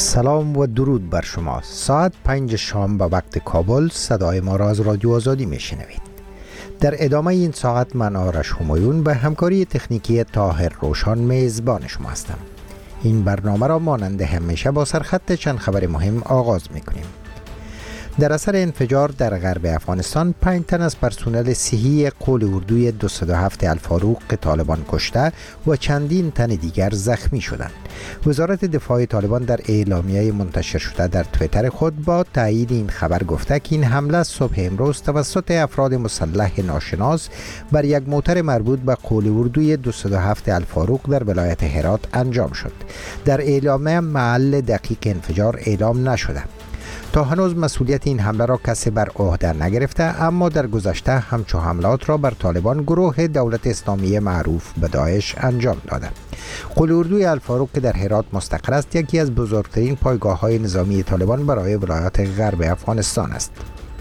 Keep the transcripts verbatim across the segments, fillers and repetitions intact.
سلام و درود بر شما. ساعت پنج شام به وقت کابل صدای ما را از رادیو آزادی میشنوید. در ادامه این ساعت من آرش همایون به همکاری تکنیکی طاهر روشان میزبان شما هستم. این برنامه را مانند همیشه با سرخط چند خبر مهم آغاز میکنیم. در اثر انفجار در غرب افغانستان پنج تن از پرسنل صحی قول اردوی دویست و هفت الفاروق طالبان کشته و چندین تن دیگر زخمی شدند. وزارت دفاع طالبان در اعلامیه منتشر شده در توییتر خود با تایید این خبر گفته که این حمله صبح امروز توسط افراد مسلح ناشناس بر یک موتر مربوط به قول اردوی دویست و هفت الفاروق در ولایت هرات انجام شد. در اعلامیه محل دقیق انفجار اعلام نشده. تا هنوز مسئولیت این حمله را کسی بر عهده نگرفته، اما در گذشته همچو حملات را بر طالبان گروه دولت اسلامی معروف به داعش انجام داده. قول اردوی الفاروق که در هرات مستقر است یکی از بزرگترین پایگاه های نظامی طالبان برای ولایات غرب افغانستان است.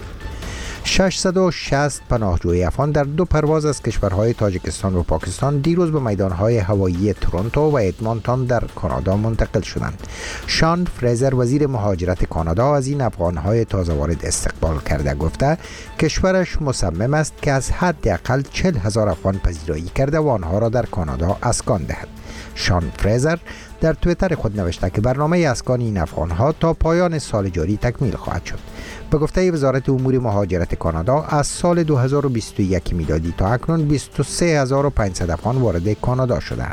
ششصد و شصت پناهجوی افغان در دو پرواز از کشورهای تاجیکستان و پاکستان دیروز به میدانهای هوایی تورنتو و ادمانتون در کانادا منتقل شدند. شان فریزر وزیر مهاجرت کانادا از این افغانهای تازه وارد استقبال کرده گفته کشورش مصمم است که از حداقل چهل هزار افغان پذیرایی کرده و آنها را در کانادا اسکان دهد. شان فریزر در توییتر خود نوشته که برنامه اسکان این افغانها تا پایان سال جاری تکمیل خواهد شد. به گفته وزارت امور مهاجرت کانادا از سال دو هزار و بیست و یک میلادی تا اکنون بیست و سه هزار و پانصد افغان وارد کانادا شدند.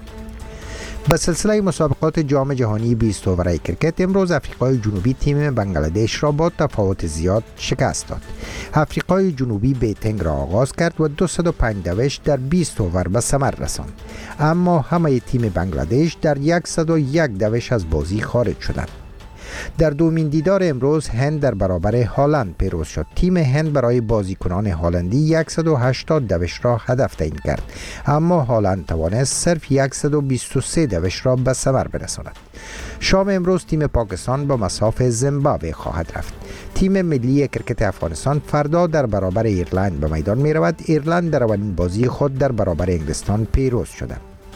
به سلسله مسابقات جام جهانی بیست اوور کرکت امروز افریقای جنوبی تیم بنگلادش را با تفاوت زیاد شکست داد. افریقای جنوبی بیتنگ را آغاز کرد و دویست و پنج دوش در بیست اوور به ثمر رساند، اما همه تیم بنگلادش در صد و یک دوش از بازی خارج شدند. در دومین دیدار امروز هند در برابر هالند پیروز شد. تیم هند برای بازیکنان هالندی صد و هشتاد دوش را هدف تعیین کرد، اما هالند توانست صرف صد و بیست و سه دوش را به ثمر برساند. شام امروز تیم پاکستان با مصاف زیمبابوه خواهد رفت. تیم ملی کرکت افغانستان فردا در برابر ایرلند به میدان می رود. ایرلند در اولین بازی خود در برابر انگلستان پیروز شده.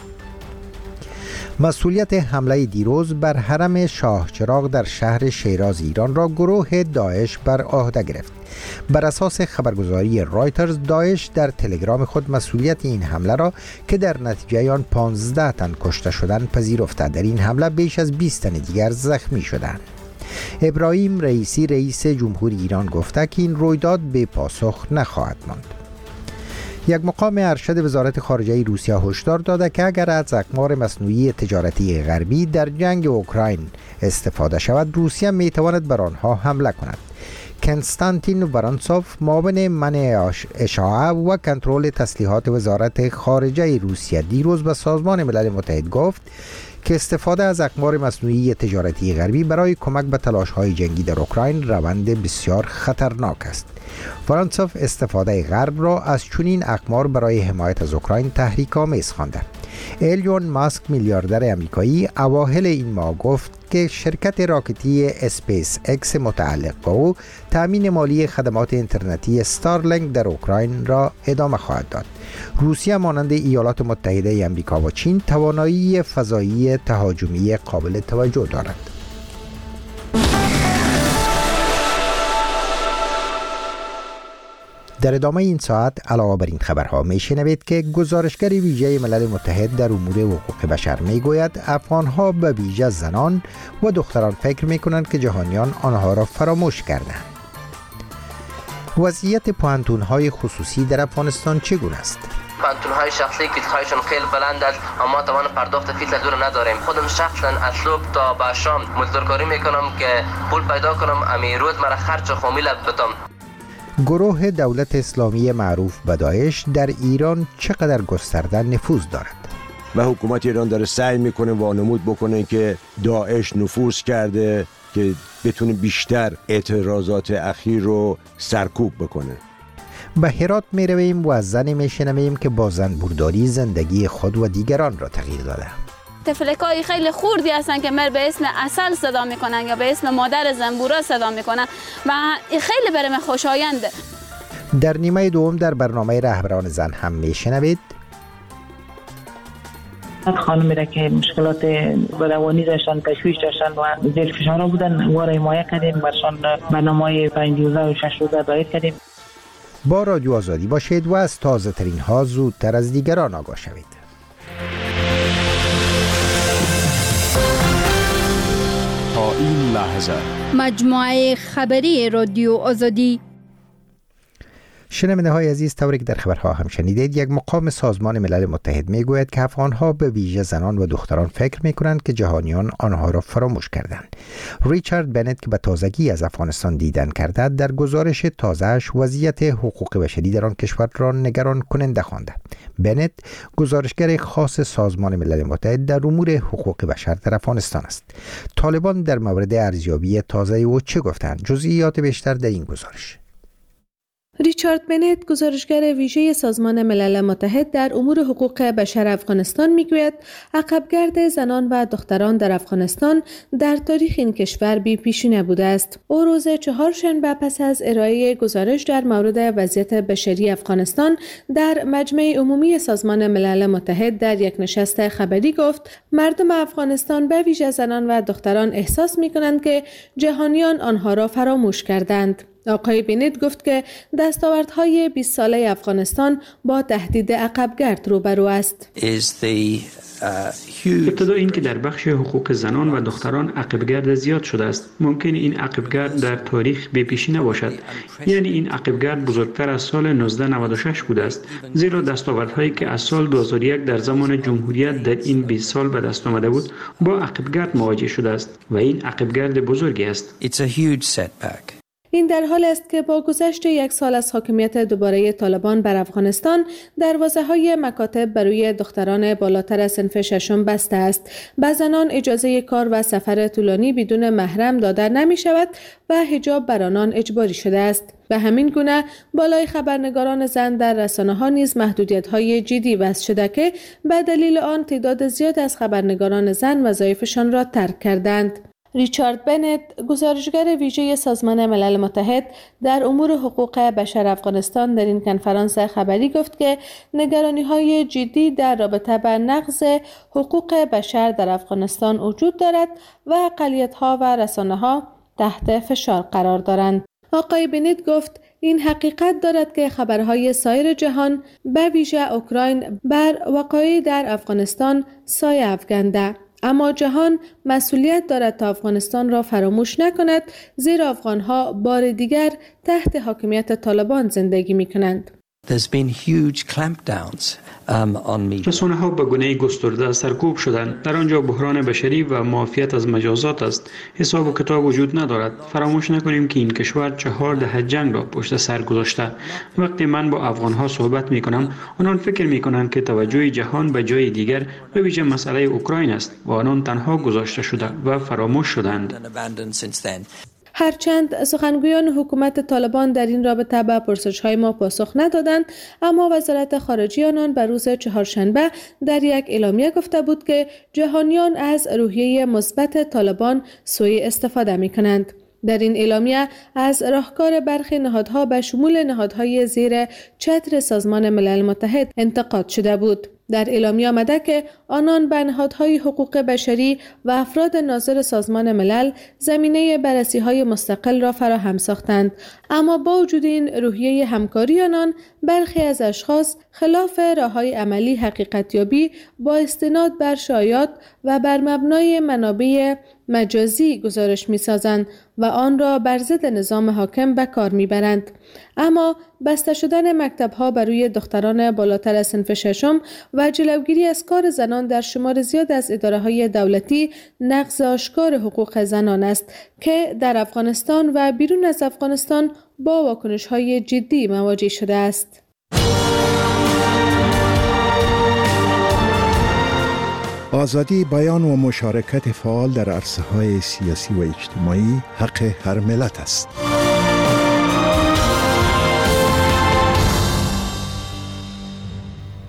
مسئولیت حمله دیروز بر حرم شاه چراغ در شهر شیراز ایران را گروه داعش بر عهده گرفت. بر اساس خبرگزاری رایترز داعش در تلگرام خود مسئولیت این حمله را که در نتیجه آن پانزده تن کشته شدند پذیرفته. در این حمله بیش از بیست تن دیگر زخمی شدند. ابراهیم رئیسی رئیس جمهوری ایران گفته که این رویداد به پاسخ نخواهد ماند. یک مقام ارشد وزارت خارجه روسیه هشدار داده که اگر از اقمار مصنوعی تجارتی غربی در جنگ اوکراین استفاده شود روسیه می تواند بر آنها حمله کند. کنستانتین ورانسوف معاون منع اشاعه و کنترل تسلیحات وزارت خارجه روسیه دیروز به سازمان ملل متحد گفت که استفاده از اقمار مصنوعی تجارتی غربی برای کمک به تلاش‌های جنگی در اوکراین روند بسیار خطرناک است. فرانسوف استفاده غرب را از چنین اقمار برای حمایت از اوکراین تحریک‌آمیز خوانده. ایلون ماسک میلیاردر امریکایی اواخر این ماه گفت که شرکت راکتی اسپیس اکس متعلق با او تامین مالی خدمات اینترنتی استارلینک در اوکراین را ادامه خواهد داد. روسیه مانند ایالات متحده امریکا و چین توانایی فضایی تهاجمی قابل توجه دارد. در ادامه این ساعت علاوه بر این خبرها میشنوید که گزارشگر ویژه ملل متحد در امور حقوق بشر میگوید افغانها به ویژه زنان و دختران فکر میکنند که جهانیان آنها را فراموش کردند. وضعیت پوهنتون‌های خصوصی در افغانستان چگونه است؟ پانتون‌های شخصی فیس‌هایشون خیلی بلند است، اما توان پرداخت فیس دور نداریم. خودم شخصا از صبح تا به شام مزدورکاری میکنم که پول پیدا کنم، امی روز مرا خرج خامیل بدم. گروه دولت اسلامی معروف به داعش در ایران چقدر گسترده نفوذ دارد؟ و حکومت ایران داره سعی میکنه وانمود بکنه که داعش نفوذ کرده که بتونه بیشتر اعتراضات اخیر رو سرکوب بکنه. به هرات می رویم و از زنی می شنویم که با زنبورداری زندگی خود و دیگران را تغییر داده. تفلکای خیلی خوردی هستن که مر به اسم عسل صدا میکنن یا به اسم مادر زنبورا صدا میکنن و خیلی برای من خوشاینده. در نیمه دوم در برنامه رهبران زن هم میشنوید خانم را که مشکلات روانی داشتن، تشویش داشتن و زیر فشار بودن، وارا حمایت کردیم، برشان برنامه‌های پنج روزه و شش روزه دایر کردیم. با رادیو آزادی باشید و از تازه ترین ها زودتر از دیگران آگاه شوید. تا این لحظه مجموعه خبری رادیو آزادی. شنونده های عزیز، طوری که در خبرها هم شنیدید، یک مقام سازمان ملل متحد می گوید که افغانها به ویژه زنان و دختران فکر می کنند که جهانیان آنها را فراموش کردند. ریچارد بنت که به تازگی از افغانستان دیدن کرده، در گزارش تازه‌اش وضعیت حقوق بشری در آن کشور را نگران کننده خوانده. بنت گزارشگر خاص سازمان ملل متحد در امور حقوق بشر در افغانستان است. طالبان در مورد ارزیابی تازه او چه گفتند؟ جزئیات بیشتر در این گزارش. ریچارد بنت، گزارشگر ویژه سازمان ملل متحد در امور حقوق بشر افغانستان میگوید عقبگرد زنان و دختران در افغانستان در تاریخ این کشور بی پیشینه بوده است. او روز چهارشنبه پس از ارائه گزارش در مورد وضعیت بشری افغانستان در مجمع عمومی سازمان ملل متحد در یک نشست خبری گفت مردم افغانستان به ویژه زنان و دختران احساس می‌کنند که جهانیان آنها را فراموش کردند. آقای بنت گفت که دستاوردهای بیست ساله افغانستان با تهدید عقبگرد روبرو است. ابتدا این که در بخش حقوق زنان و دختران عقبگرد زیاد شده است. ممکن این عقبگرد در تاریخ بی پیشینه باشد. یعنی این عقبگرد بزرگتر از سال نوزده نود و شش بوده است. زیرا دستاوردهایی که از سال دو هزار و یک در زمان جمهوریت در این بیست سال به دست آمده بود با عقبگرد مواجه شده است و این عقبگرد بزرگی است. این در حال است که با گذشت یک سال از حاکمیت دوباره طالبان بر افغانستان، دروازه‌های مکاتب برای دختران بالاتر از صنف ششم بسته است. به زنان اجازه کار و سفر طولانی بدون محرم داده نمی شود و حجاب بر آنان اجباری شده است. به همین گونه بالای خبرنگاران زن در رسانه‌ها نیز محدودیت‌های جدی وضع شده که به دلیل آن تعداد زیاد از خبرنگاران زن وظایفشان را ترک کردند. ریچارد بنت، گزارشگر ویژه سازمان ملل متحد در امور حقوق بشر افغانستان در این کنفرانس خبری گفت که نگرانی‌های جدی در رابطه با نقض حقوق بشر در افغانستان وجود دارد و اقلیت‌ها و رسانه‌ها تحت فشار قرار دارند. آقای بنت گفت این حقیقت دارد که خبرهای سایر جهان به ویژه اوکراین بر وقایع در افغانستان سایه افکنده. اما جهان مسئولیت دارد تا افغانستان را فراموش نکند، زیرا افغانها بار دیگر تحت حاکمیت طالبان زندگی می کنند. رسانه ها به گونه گسترده سرکوب شدند. در آنجا بحران بشری و معافیت از مجازات است. حساب و کتاب وجود ندارد. فراموش نکنیم که این کشور چهار دهه جنگ را پشت سر گذاشته. وقتی من با افغان ها صحبت می کنم، آنان فکر می کنند که توجه جهان به جای دیگر، به ویژه مسئله اوکراین است و آنان تنها گذاشته شده و فراموش شدند. هرچند سخنگویان حکومت طالبان در این رابطه به پرسش‌های ما پاسخ ندادند، اما وزارت خارجه آنان به روز چهارشنبه در یک اعلامیه گفته بود که جهانیان از روحیه مثبت طالبان سوء استفاده می‌کنند. در این اعلامیه از راهکار برخی نهادها به شمول نهادهای زیر چتر سازمان ملل متحد انتقاد شده بود. در اعلامیه آمده که آنان به نهادهای حقوق بشری و افراد ناظر سازمان ملل زمینه بررسی‌های مستقل را فراهم ساختند، اما با وجود این روحیه همکاری آنان، برخی از اشخاص خلاف راه‌های عملی حقیقتیابی با استناد بر شایعات و بر مبنای منابع مجازی گزارش می‌سازند و آن را بر ضد نظام حاکم به کار می‌برند. اما بسته شدن مکتب‌ها برای دختران بالاتر از صنف ششم و جلوگیری از کار زنان در شمار زیاد از اداره‌های دولتی نقض آشکار حقوق زنان است که در افغانستان و بیرون از افغانستان با واکنش‌های جدی مواجه شده است. آزادی بیان و مشارکت فعال در عرصه‌های سیاسی و اجتماعی حق هر ملت است.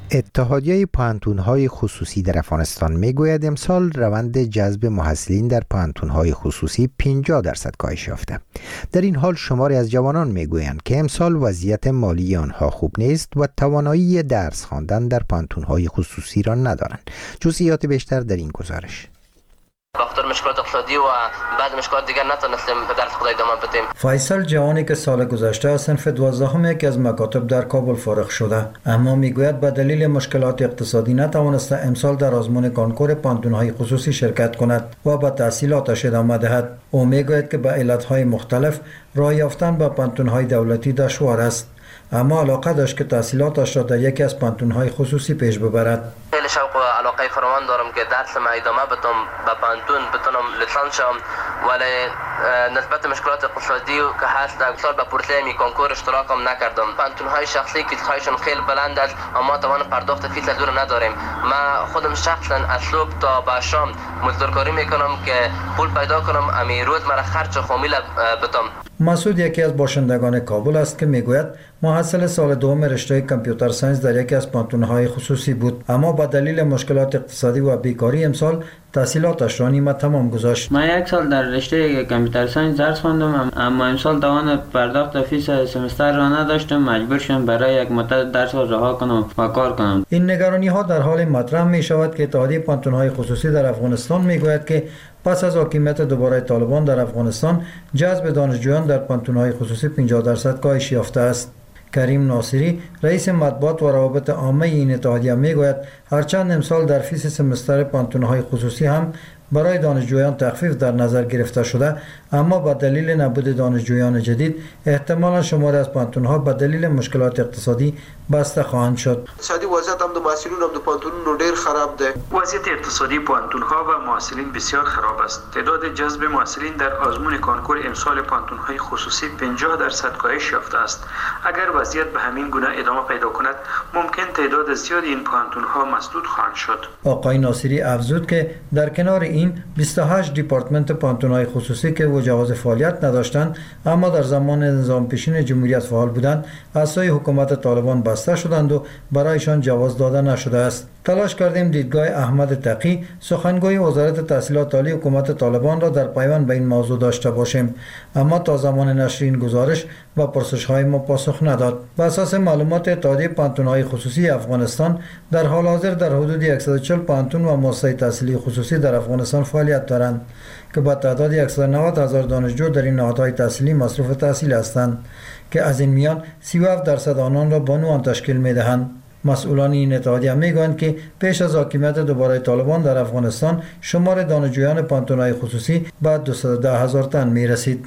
اتحادیه پانتون‌های خصوصی در افغانستان میگوید امسال روند جذب محصلین در پانتون‌های خصوصی پنجاه درصد کاهش یافته. در این حال شماری از جوانان میگویند که امسال وضعیت مالی آنها خوب نیست و توانایی درس خواندن در پانتون‌های خصوصی را ندارند. جزئیات بیشتر در این گزارش. بخاطر مشکلات اقتصادی و بعد مشکلات دیگر نتونستیم به درس خود ادامه بدیم. فیصل جوانی که سال گذشته از صنف دوازدهم یکی از مکاتب در کابل فارغ شده، اما میگوید به دلیل مشکلات اقتصادی نتوانسته امسال در آزمون کنکور پانتون‌های خصوصی شرکت کند و به تحصیلاتش ادامه دهد. او میگوید که به علت‌های مختلف راه یافتن به پانتون‌های دولتی دشوار است، اما علاقه داشت که تحصیلاتش را در یکی از پانتون‌های خصوصی پیش ببرد. خیلی شوق و علاقه فراوان دارم که درس ما ادامه بدم، به پانتون بتونم لیسانس شم، ولی نسبت مشکلات اقتصادی که هست در سال به پرسه می کنکور اشتراکم نکردم. پانتون‌های شخصی که خواهشون خیلی بلند است اما توان پرداخت فیس از اون نداریم. ما خودم شخصا از صبح تا به شام مزدورکاری میکنم که پول پیدا کنم امی روز مرا خرج خامیل بدم. مسعود یکی از باشندگان کابل است که میگوید محصل سال دوم رشته کامپیوتر ساینس در یکی از پانتون‌های خصوصی بود، اما با دلیل مشکلات اقتصادی و بیکاری امسال تحصیلاتش را نیمه تمام گذاشت. من یک سال در رشته کامپیوتر ساینس درس خواندم، اما امسال توان پرداخت فیس سمستر را نداشتم، مجبور شدم برای یک مدت درس را رها کنم و کار کنم. این نگرانی ها در حال مطرح می شود که اتحادیه پانتون‌های خصوصی در افغانستان میگوید که پس از حاکمیت دوباره طالبان در افغانستان جذب دانشجویان در پانتون‌های خصوصی پنجاه درصد کاهش یافته است. کریم ناصری رئیس مطبوعات و روابط عامه این اتحادیه میگوید هرچند امسال در فیس سمستر پانتون‌های خصوصی هم برای دانشجویان تخفیف در نظر گرفته شده، اما با دلیل نبود دانشجویان جدید احتمالا شماری از پانتون‌ها به دلیل مشکلات اقتصادی بسته خواهند شد. اقتصادی وضعیت هم د محصلین هم د پانتونونو ډیر خراب ده. وضعیت اقتصادی پانتون‌ها و محصلین بسیار خراب است. تعداد جذب محصلین در آزمون کنکور امسال پانتون‌های خصوصی پنجاه درصد کاهش یافته است. اگر وضعیت به همین گونه ادامه پیدا کند، ممکن تعداد زیادی این پانتون‌ها مسدود خواهند شد. آقای ناصری افزود که در کنار این بیست و هشت دیپارتمنت پانتون‌های خصوصی که جواز فعالیت نداشتند اما در زمان نظام پیشین جمهوریت فعال بودند از سوی حکومت طالبان بسته شدند و برایشان جواز داده نشده است. تلاش کردیم دیدگاه احمد تقی سخنگوی وزارت تحصیلات عالی حکومت طالبان را در پیوند به این موضوع داشته باشیم، اما تا زمان نشر این گزارش و پرسش‌های ما پاسخ نداد. بر اساس معلومات اتحادیه پانتون‌های خصوصی افغانستان در حال حاضر در حدود صد و چهل پانتون و مؤسسه تحصیلی خصوصی در افغانستان فعالیت دارند که با تعداد صد و نود هزار دانشجو در این نهادهای تحصیلی مصروف تحصیل هستند که از این میان سی و هفت درصد آنان را بانوان تشکیل می‌دهند. مسئولان این اتحادیه میگویند که پیش از حاکمیت دوباره طالبان در افغانستان شمار دانشجویان پانتون‌های خصوصی به دویست و ده هزار تن میرسید.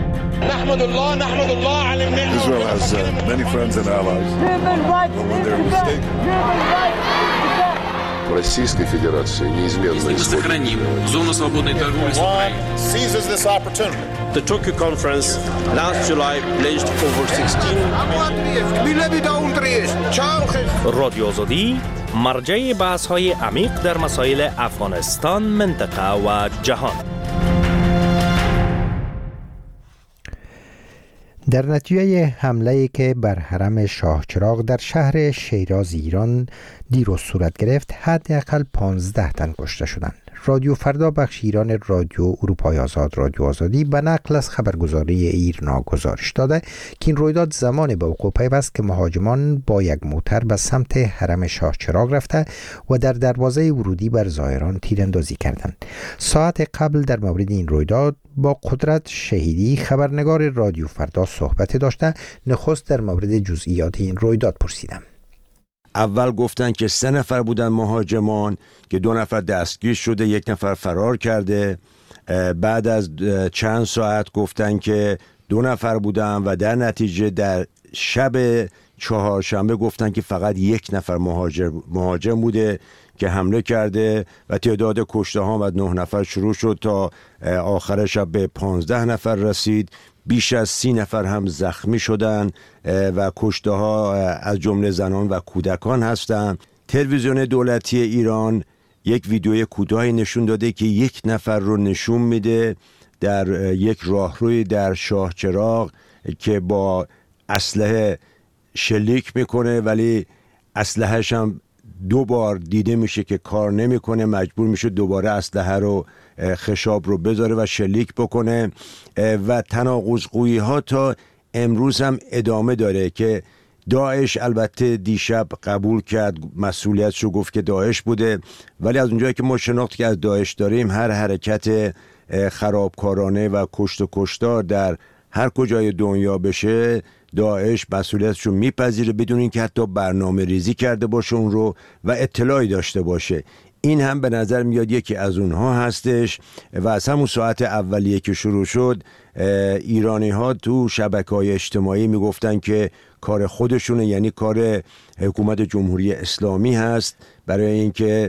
نحمد الله نحمد الله على النعمة. Israel has uh, many friends and allies. When they're mistaken. Российской Федерации неизменно сохраним зону свободной торговли с Украиной. Seizes this opportunity. The Tokyo conference last July pledged over sixteen. رادیو آزادی مرجع بحث‌های عمیق در مسائل افغانستان، منطقه و جهان. در نتیجه حمله‌ای که بر حرم شاه چراغ در شهر شیراز ایران دیروز صورت گرفت، حداقل پانزده تن کشته شدند. رادیو فردا بخش ایران رادیو اروپای آزاد رادیو آزادی به نقل از خبرگزاری ایرنا گزارش داده که این رویداد زمان به وقوع پیوست که مهاجمان با یک موتر به سمت حرم شاه چراغ رفته و در دروازه ورودی بر زائران تیراندازی کردند. ساعت قبل در مورد این رویداد با قدرت شهیدی خبرنگار رادیو فردا صحبت داشته. نخست در مورد جزئیات این رویداد پرسیدم. اول گفتن که سه نفر بودن مهاجمان که دو نفر دستگیر شده، یک نفر فرار کرده. بعد از چند ساعت گفتن که دو نفر بودن و در نتیجه در شب چهارشنبه گفتن که فقط یک نفر مهاجر مهاجم بوده که حمله کرده و تعداد کشته ها و نه نفر شروع شد تا آخر شب به پانزده نفر رسید. بیش از سی نفر هم زخمی شدن و کشته ها از جمله زنان و کودکان هستند. تلویزیون دولتی ایران یک ویدیوی کوتاهی نشون داده که یک نفر رو نشون میده در یک راهروی در شاه چراغ که با اسلحه شلیک میکنه، ولی اسلحه‌ش هم دو بار دیده میشه که کار نمیکنه، مجبور میشه دوباره اسلحه رو خشاب رو بذاره و شلیک بکنه و تناقض‌گویی ها تا امروز هم ادامه داره که داعش البته دیشب قبول کرد، مسئولیتش رو گفت که داعش بوده، ولی از اونجایی که ما شناختی که از داعش داریم هر حرکت خرابکارانه و کشت و کشتار در هر کجای دنیا بشه داعش مسئولیتش رو میپذیره بدون اینکه حتی برنامه ریزی کرده باشه اون رو و اطلاعی داشته باشه. این هم به نظر میاد یکی از اونها هستش و از همون ساعت اولیه که شروع شد ایرانی ها تو شبکه‌های اجتماعی میگفتن که کار خودشونه، یعنی کار حکومت جمهوری اسلامی هست برای اینکه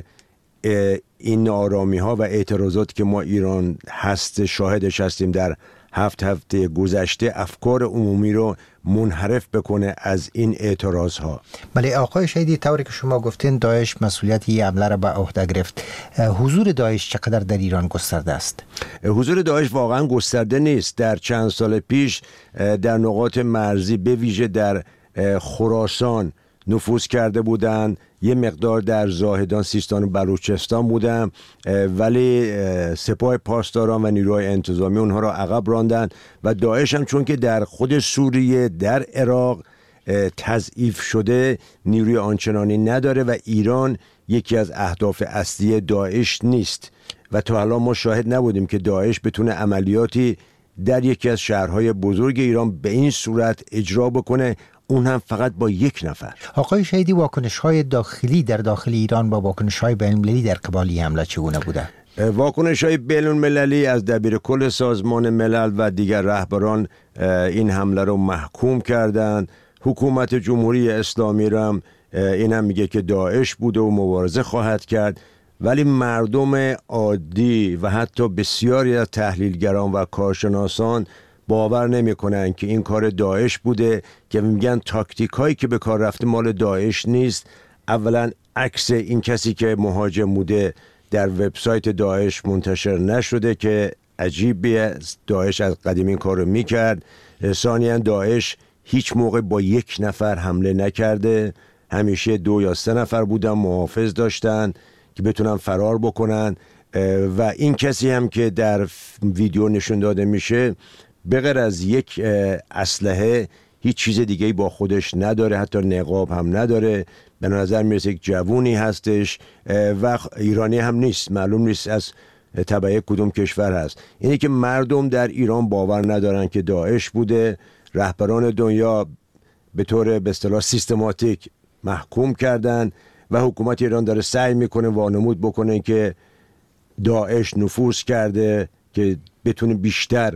این ناآرامی ها و اعتراضاتی که ما ایران هست شاهدش هستیم در هفت هفته گذشته افکار عمومی رو منحرف بکنه از این اعتراض ها. بله آقای شهیدی، طوری که شما گفتین داعش مسئولیت این حمله را به عهده گرفت. حضور داعش چقدر در ایران گسترده است؟ حضور داعش واقعا گسترده نیست. در چند سال پیش در نقاط مرزی به ویژه در خراسان نفوذ کرده بودند، یه مقدار در زاهدان، سیستان و بلوچستان بودن، ولی سپاه پاسداران و نیروهای انتظامی اونها را عقب راندن و داعش هم چون که در خود سوریه، در عراق تضعیف شده نیروی آنچنانی نداره و ایران یکی از اهداف اصلی داعش نیست و تا الان ما شاهد نبودیم که داعش بتونه عملیاتی در یکی از شهرهای بزرگ ایران به این صورت اجرا بکنه، اون هم فقط با یک نفر. آقای شهیدی، واکنش‌های داخلی در داخل ایران با واکنش‌های بین‌المللی در قبال حمله چگونه بوده؟ واکنش‌های بین‌المللی از دبیرکل سازمان ملل و دیگر رهبران این حمله رو محکوم کردند. حکومت جمهوری اسلامی را هم این هم میگه که داعش بوده و مبارزه خواهد کرد، ولی مردم عادی و حتی بسیاری از تحلیلگران و کارشناسان باور نمی کنن که این کار داعش بوده، که میگن تاکتیک هایی که به کار رفته مال داعش نیست. اولا عکس این کسی که مهاجم بوده در وبسایت داعش منتشر نشده که عجیبه، داعش از قدیم این کار رو میکرد. ثانیاً داعش هیچ موقع با یک نفر حمله نکرده، همیشه دو یا سه نفر بودن محافظ داشتن که بتونن فرار بکنن و این کسی هم که در ویدیو نشون داده میشه به غیر از یک اسلحه هیچ چیز دیگه‌ای با خودش نداره، حتی نقاب هم نداره. به نظر میرسه یک جوونی هستش و ایرانی هم نیست، معلوم نیست از تبع کدوم کشور هست. اینه که مردم در ایران باور ندارن که داعش بوده. رهبران دنیا به طور به اصطلاح سیستماتیک محکوم کردن و حکومت ایران داره سعی میکنه وانمود بکنه که داعش نفوذ کرده که بتونه بیشتر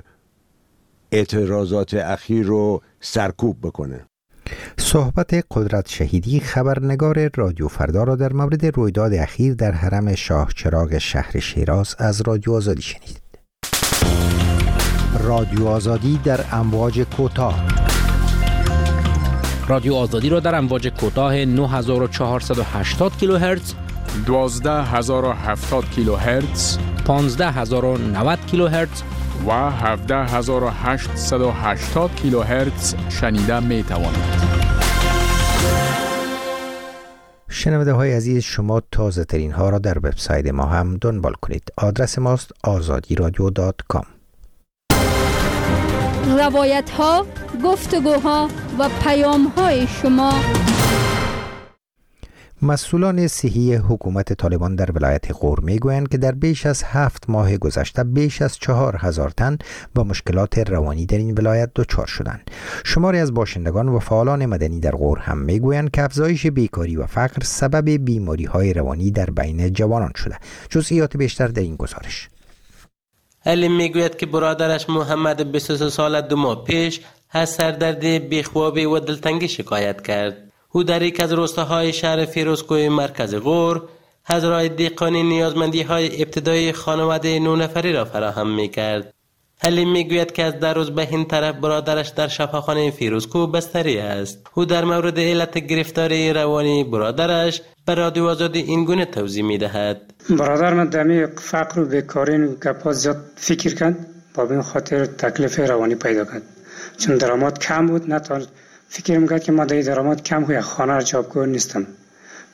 اعتراضات اخیر رو سرکوب بکنه. صحبت قدرت شهیدی، خبرنگار رادیو فردا را در مورد رویداد اخیر در حرم شاه چراغ شهر شیراز از رادیو آزادی شنید. رادیو آزادی در امواج کوتاه. رادیو آزادی را در امواج کوتاه نه هزار و چهارصد و هشتاد کیلوهرتز، دوازده هزار و هفتاد کیلوهرتز، پانزده هزار و نود کیلوهرتز و هفده هزار و هشتصد و هشتاد کیلوهرتز شنیده می توانید. شنونده های عزیز، شما تازه ترین ها را در وبسایت ما هم دنبال کنید. آدرس ماست آزادی رادیو دات کام. روایت ها، گفتگوها و پیام های شما. مسئولان صحی حکومت طالبان در ولایت غور میگویند که در بیش از هفت ماه گذشته بیش از چهار هزار تن با مشکلات روانی در این ولایت دچار شدند. شماری از باشندگان و فعالان مدنی در غور هم میگویند که افزایش بیکاری و فقر سبب بیماری های روانی در بین جوانان شده. جزئیات بیشتر در این گزارش. علیم میگوید که برادرش محمد بیست و سه ساله دو ماه پیش از سردردی، بیخوابی و دلتنگی شکایت کرد. او در یک از روستاهای شهر فیروزکوه مرکز غور هزارهای دیقانی نیازمندی های ابتدایی خانواده نه نفری را فراهم می کرد. حلیم می گوید که از در روز به این طرف برادرش در شفاخانه فیروزکو بستری است. او در مورد علت گرفتاری روانی برادرش به رادیو آزادی این گونه توضیح می دهد. برادر من دمی فقر و بیکاری و گپا زیاد فکر کرد، با این خاطر تکلیف روانی پیدا کرد. چون درآمد کم بود، نه تا فکر میکرد که ما در درآمد کم و خانه را جابگور نیستم.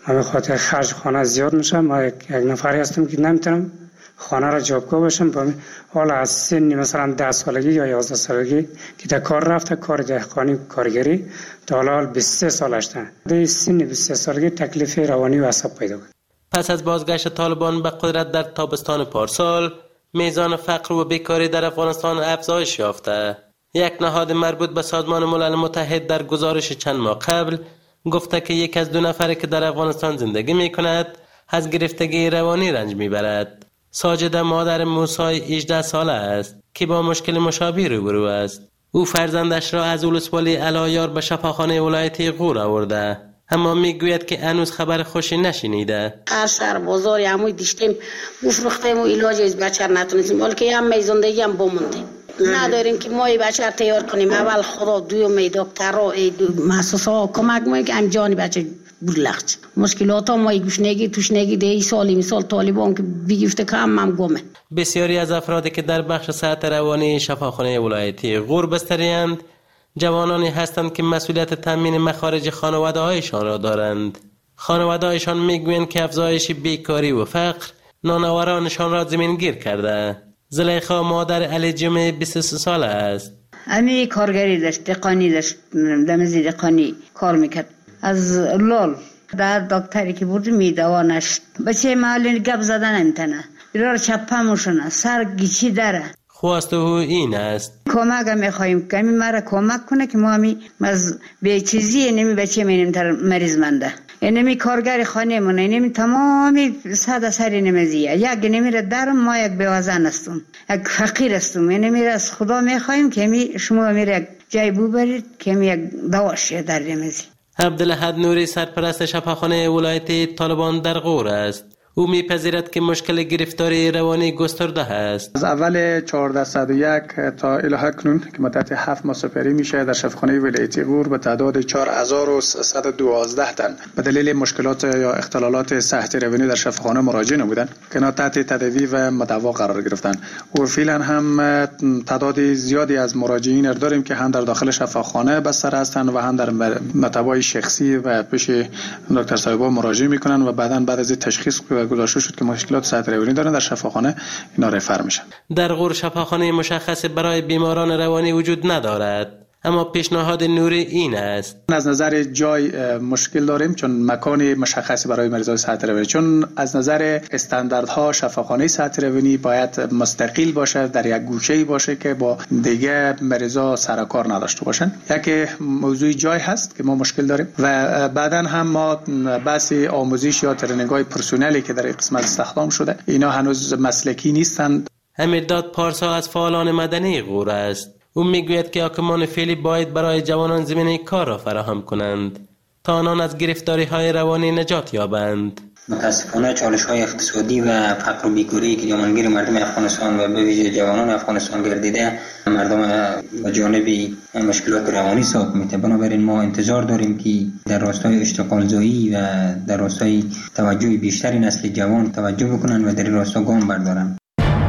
همین خاطر خرج خانه زیاد میشه. ما یک, یک نفری هستم که نمیتونم خانه را جابگاه باشم. حالا از سن مثلا ده سالگی یا یازده سالگی که تا کار رفته، کار دهقانی کارگری، تا حالا بیست و سه سالش ده. در سن بیست و سه سالگی تکلیف روانی و عصب پیدا کرد. پس از بازگشت طالبان به قدرت در تابستان پارسال، میزان فقر و بیکاری در افغانستان افزایش یافته. یک نهاد مربوط به سازمان ملل متحد در گزارش چند ماه قبل گفته که یک از دو نفری که در افغانستان زندگی می کند از گرفتگی روانی رنج می برد. ساجده مادر موسی هجده ساله است که با مشکل مشابه روبرو است. او فرزندش را از ولسوالی علایار به شفاخانه ولایتی غور آورده، اما میگوید که هنوز خبر خوشی نشنیده. هر شهر بازار هموی دیشتیم بفروختیم و علاج از بچه نتونستیم، ولی که هم زندگی هم بموندیم. نداریم که ما ای بچه تیار کنیم. اول خدا، دوم دکتر را محسوسا کمک ما که هم جانی بچه بلخت. مشکلات ها ما گوشنگی توشنگی ده سالی مثال طالبان که بگیفته که هم هم گمه. بسیاری از افرادی که در بخش صحت روانی شفاخانه ولایتی غور بستری‌اند جوانانی هستند که مسئولیت تامین مخارج خانواده هایشان را دارند. خانواده هایشان میگویند که افزایش بیکاری و فقر نانآورانشان را زمینگیر کرده. زلیخا مادر علی جمعه بیست و سه ساله است. امی کارگری داشت، دقانی داشت، دمزی دقانی کار میکرد. از لال در دکتری که بود میدوانش بچه معلوم گپ زدن نمیتونه، برای چپه موشونه، سر گیچی داره. خواست او این است کمک میخواهیم که امی مرا کمک کنه که ما همی از به چیزی نمی بچه مینیم تر مریض منده. اینمی کارگر خانه مونه، اینمی تمامی صد سری نمیزیه. یک نمیره درم، ما یک بیوزن هستم، یک فقیر هستم. اینمی از خدا میخواهیم که می شما میره یک جای ببرید که می یک دواشه در نمیزی. عبدالحد نوری سرپرست شفاخانه ولایت طالبان در غور است. او میپذیرد که مشکل گرفتاری روانی گسترده است. از اول چهارصد و یک تا الی اکنون که مدت هفت ماه سپری میشه در شفاخانه ولایتی غور به تعداد چهار هزار و سیصد و دوازده تن به دلیل مشکلات یا اختلالات صحت روانی در شفاخانه مراجع نبودند که اینا تحت تداوی و مداوا قرار گرفتند. و فعلا هم تعداد زیادی از مراجعین داریم که هم در داخل شفاخانه بستر هستند و هم در مطبای شخصی و پیش دکتر صاحبا مراجعه میکنن و بعداً بعد از تشخیص گذاشته شد که مشکلات صحت روانی دارن در شفاخانه اینا رفر میشن. در غور شفاخانه مشخص برای بیماران روانی وجود ندارد، اما پیشنهاد نوری این است. از نظر جای مشکل داریم چون مکان مشخصی برای مریضای صحت روانی، چون از نظر استانداردها شفاخانه صحت روانی باید مستقل باشه، در یک گوشه‌ای باشه که با دیگه مریضا سر کار نداشته باشن. یک موضوع جای هست که ما مشکل داریم و بعداً هم ما بحث آموزش یا ترنینگ‌های پرسنلی که در این قسمت استخدام شده اینا هنوز مسلکی نیستند. امیرداد پارسا از فعالان مدنی غور است. او میگوید که حاکمان فعلی باید برای جوانان زمینه کار را فراهم کنند تا آنان از گرفتاری های روانی نجات یابند. متاسفانه چالش های اقتصادی و فقر و بیکاری که جامانگیر مردم افغانستان و به ویژه جوانان افغانستان گردیده مردم به جانب مشکلات روانی ساق میته. بنابراین ما انتظار داریم که در راستای اشتغال زایی و در راستای توجه بیشتری نسل جوان توجه بکنن و در این راستا گام بردارن.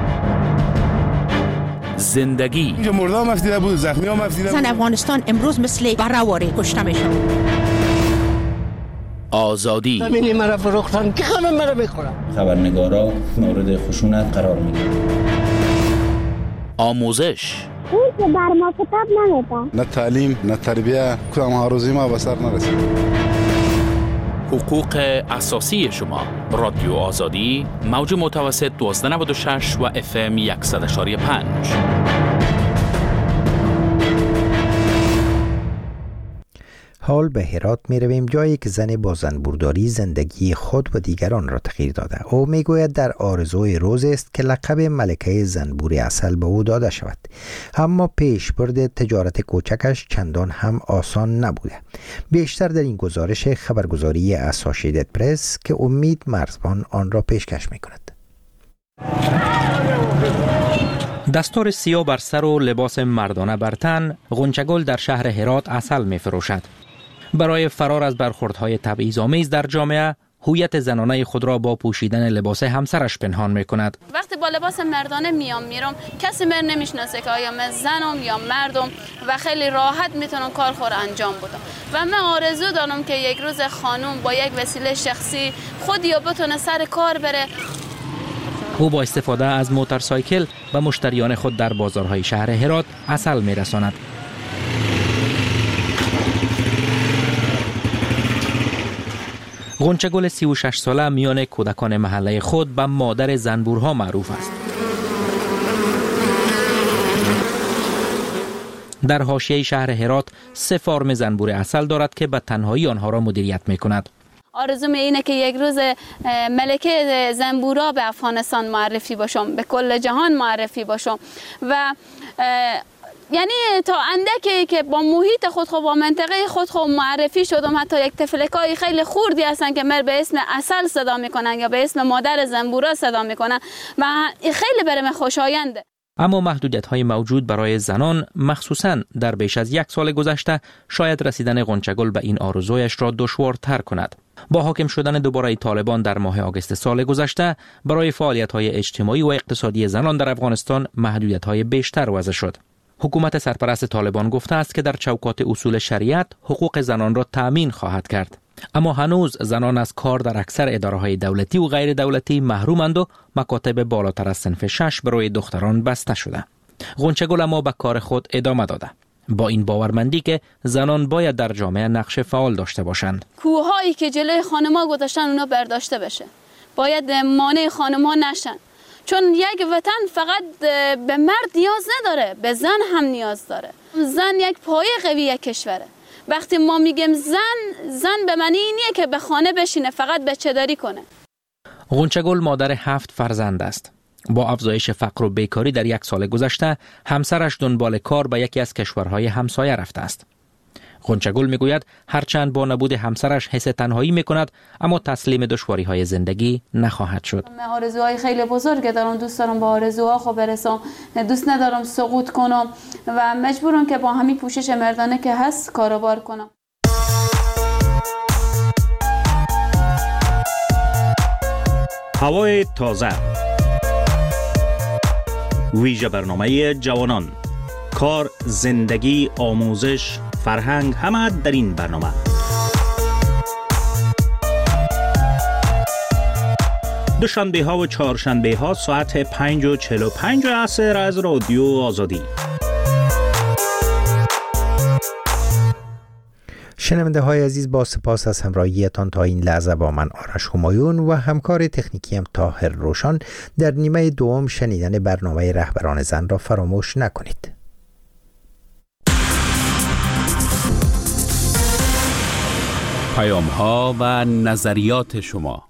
زندگی اینجا مردا هم افتیده بود، زخمی هم افتیده بود. زن افغانستان امروز مثل برآواره کشته میشه. آزادی همینی مرا فروختن که خانم مرا میخورم. خبرنگارا مورد خشونت قرار میگیرن. آموزش اون که بر ما کتاب نمیده. نه تعلیم نه تربیه، کدام هاروزی ما به سر نرسید. حقوق اساسی شما. رادیو آزادی، موج متوسط دوازده نود و شش و اف ام صد و یک و پنج. حال به هرات می رویم، جایی که زن با زنبورداری زندگی خود و دیگران را تغییر داده. او می گوید در آرزوی روز است که لقب ملکه زنبور عسل به او داده شود، اما پیشبرد تجارت کوچکش چندان هم آسان نبوده. بیشتر در این گزارش خبرگزاری اسوسییتد پرس که امید مرزبان آن را پیشکش می کند. دستار سیاه بر سر و لباس مردانه بر تن، غنچه‌گل در شهر هرات عسل می فروشد. برای فرار از برخوردهای تبعیض‌آمیز در جامعه، هویت زنانه خود را با پوشیدن لباس همسرش پنهان می‌کند. وقتی با لباس مردانه میام میرم کسی من نمیشناسه که آیا من زنم یا مردم و خیلی راحت میتونم کار خود انجام بدم و من آرزو دارم که یک روز خانم با یک وسیله شخصی خود یا بتونه سر کار بره. او با استفاده از موتورسایکل و مشتریان خود در بازارهای شهر هرات عسل میرساند. غنچه‌گل سی و شش ساله میان کودکان محله خود به مادر زنبورها معروف است. در حاشیه شهر هرات سه فارم زنبور عسل دارد که به تنهایی آنها را مدیریت میکند. آرزوم اینه که یک روز ملکه زنبورا به افغانستان معرفی باشم، به کل جهان معرفی باشم و یعنی تا اندکی که با محیط خود خود با منطقه خود خود معرفی شدم. حتی یک تفلکای خیلی خوردی هستن که مر به اسم عسل صدا میکنن یا به اسم مادر زنبورا صدا میکنن و خیلی برای من خوشاینده. اما محدودیت‌های موجود برای زنان مخصوصاً در بیش از یک سال گذشته شاید رسیدن غنچه‌گل به این آرزویش را دشوارتر کند. با حاکم شدن دوباره طالبان در ماه آگوست سال گذشته برای فعالیت‌های اجتماعی و اقتصادی زنان در افغانستان محدودیت‌های بیشتر وضع شد. حکومت سرپرست طالبان گفته است که در چوکات اصول شریعت حقوق زنان را تأمین خواهد کرد. اما هنوز زنان از کار در اکثر اداره‌های دولتی و غیر دولتی محرومند و مکاتب بالاتر از صنف شش برای دختران بسته شده. غنچه‌گل اما به کار خود ادامه داده، با این باورمندی که زنان باید در جامعه نقش فعال داشته باشند. کوه‌هایی که جلوی خانم‌ها گذاشتن اونا برداشته بشه. باید مانع خانم‌ها نشن. چون یک وطن فقط به مرد نیاز نداره، به زن هم نیاز داره. زن یک پایه قوی کشوره. وقتی ما میگیم زن، زن به معنی اینیه که به خانه بشینه، فقط بچه‌داری کنه. غنچه‌گل مادر هفت فرزند است. با افزایش فقر و بیکاری در یک سال گذشته همسرش دنبال کار به یکی از کشورهای همسایه رفته است. غنچه‌گل میگوید هرچند با نبود همسرش حس تنهایی میکند اما تسلیم دشواری‌های زندگی نخواهد شد. من آرزوهای خیلی بزرگ دارم، دوست دارم با آرزوها خو برسم، دوست ندارم سقوط کنم و مجبورم که با همین پوشش مردانه که هست کاروبار کنم. هوای تازه، ویژه برنامه جوانان، کار، زندگی، آموزش، فرهنگ، همه در این برنامه. دوشنبه ها و چهارشنبه ها ساعت پنج و چهل و پنج عصر از رادیو آزادی. شنونده های عزیز، با سپاس از همراهیتان تا این لحظه با من آرش همایون و همکار تکنیکیم طاهر روشن در نیمه دوم شنیدن برنامه رهبران زن را فراموش نکنید. پیام ها و نظریات شما.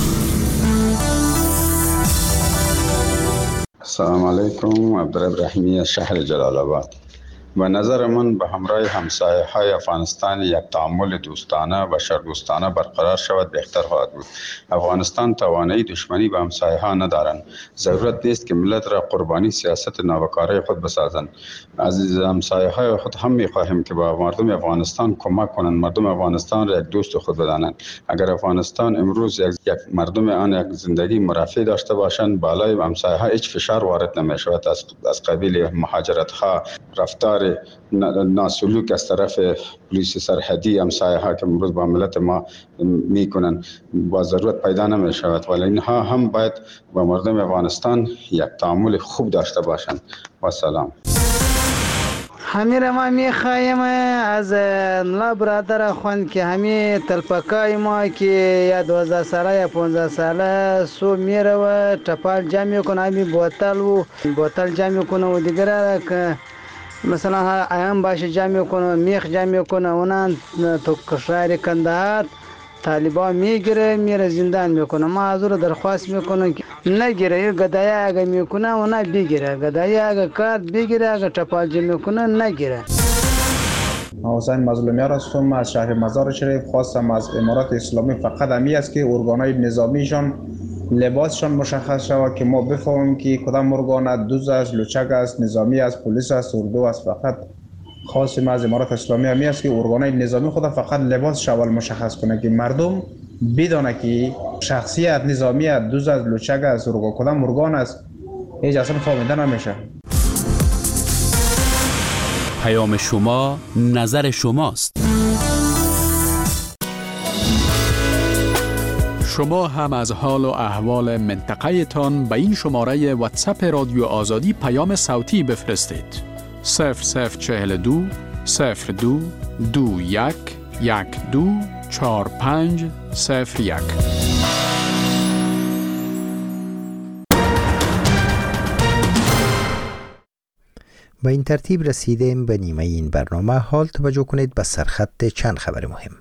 السلام علیکم، عبدالرب رحیمی از شهر جلال آباد. به نظر من به همراه همسایه های افغانستان یک تعامل دوستانه و شردوستانه برقرار شود بهتر خواهد بود. افغانستان توانایی دشمنی به همسایه ها ندارند. ضرورت نیست که ملت را قربانی سیاست ناوکاره خود بسازند. از همسایه های خود هم می خواهیم که با مردم افغانستان کمک کنند، مردم افغانستان را یک دوست خود بدانند. اگر افغانستان امروز یک, یک مردم آن یک زندگی مرفه داشته باشند، بالای همسایه ها هیچ فشار وارد نمی شود از از قبیل مهاجرت ها، رفتار ناسلوک از طرف پلیس سرحدی همسایه ها که امروز با ملت ما میکنن با ضرورت پیدا نمی شود، ولی اینها هم باید با مردم افغانستان یک تعامل خوب داشته باشند. با سلام. همین ما میخوایم از ملا برادر خوند که همین تلپکای ما که یا دوازده ساله یا پانزده ساله سو میره و چپال جمع کنه، همین بوتل و بوتل جمع کنه و دیگر که مثلا ایام باشه جمع کنه، میخ جمع کنه، اونان تو کشور کندهار طالبان میگیره میره زندان میکنه. ما حضور درخواست میکنه که نگیره، گدایی اگه میکنه اونا بگیره، گدایی اگه کارت بگیره، اگه چپالجی میکنه نگیره. حسین مظلومیار هستم از شهر مزار شریف. خواستم از امارات اسلامی فقط همی است که ارگانهای نظامیشان لباسشان مشخص شود که ما بفهمیم که کدام ارگان دوز است، لوچک است، نظامی است، پلیس است، اردو است. فقط خواستم از امارات اسلامی همی است که ارگانهای نظامی خود فقط لباس شوال مشخص کنه که مردم بدانه که شخصیت نظامیت دوز از لوچک است و کدام ارگان است هیچ اصلا فهمیده نمیشه. پیام شما نظر شماست. شما هم از حال و احوال منطقه تان به این شماره واتساپ رادیو آزادی پیام صوتی بفرستید. صفر صفر چهل دو صفر دو دو یک یک دو چهار پنج صفر یک. با این ترتیب رسیدیم به نیمه این برنامه. حال توجه کنید به سرخط چند خبر مهم.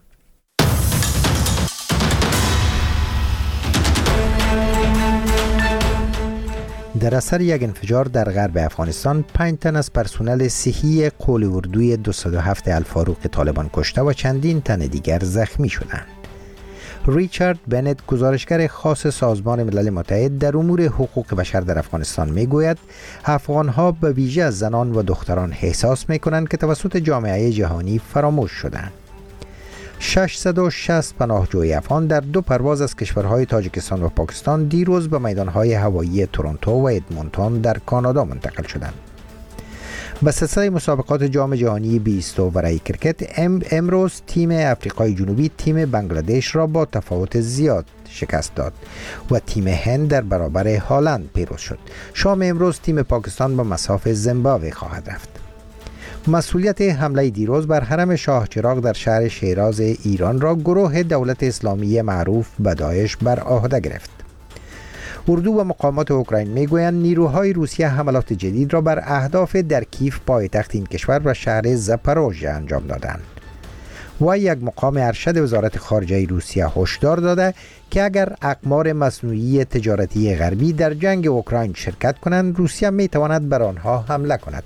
در اثر یک انفجار در غرب افغانستان پنج تن از پرسنل صحی قول اردوی دویست و هفت الفاروق طالبان کشته و چندین تن دیگر زخمی شدند. ریچارد بنت، گزارشگر خاص سازمان ملل متحد در امور حقوق بشر در افغانستان می گوید افغانها به ویژه از زنان و دختران احساس می کنند که توسط جامعه جهانی فراموش شدند. ششصد و شصت پناهجوی افغان در دو پرواز از کشورهای تاجیکستان و پاکستان دیروز به میدانهای هوایی تورنتو و ادمونتون در کانادا منتقل شدند. به سلسله مسابقات جام جهانی بیست برای کرکت ام امروز تیم افریقای جنوبی تیم بنگلادش را با تفاوت زیاد شکست داد و تیم هند در برابر هالند پیروز شد. شام امروز تیم پاکستان به مصاف زیمبابوه خواهد رفت. مسئولیت حمله دیروز بر حرم شاه چراغ در شهر شیراز ایران را گروه دولت اسلامی معروف به داعش بر عهده گرفت. اردو و مقامات اوکراین میگویند نیروهای روسیه حملات جدید را بر اهداف در کیف پایتخت این کشور و شهر زاپاروژه انجام دادند. و یک مقام ارشد وزارت خارجه روسیه هشدار داده که اگر اقمار مصنوعی تجارتی غربی در جنگ اوکراین شرکت کنند روسیه میتواند بر آنها حمله کند.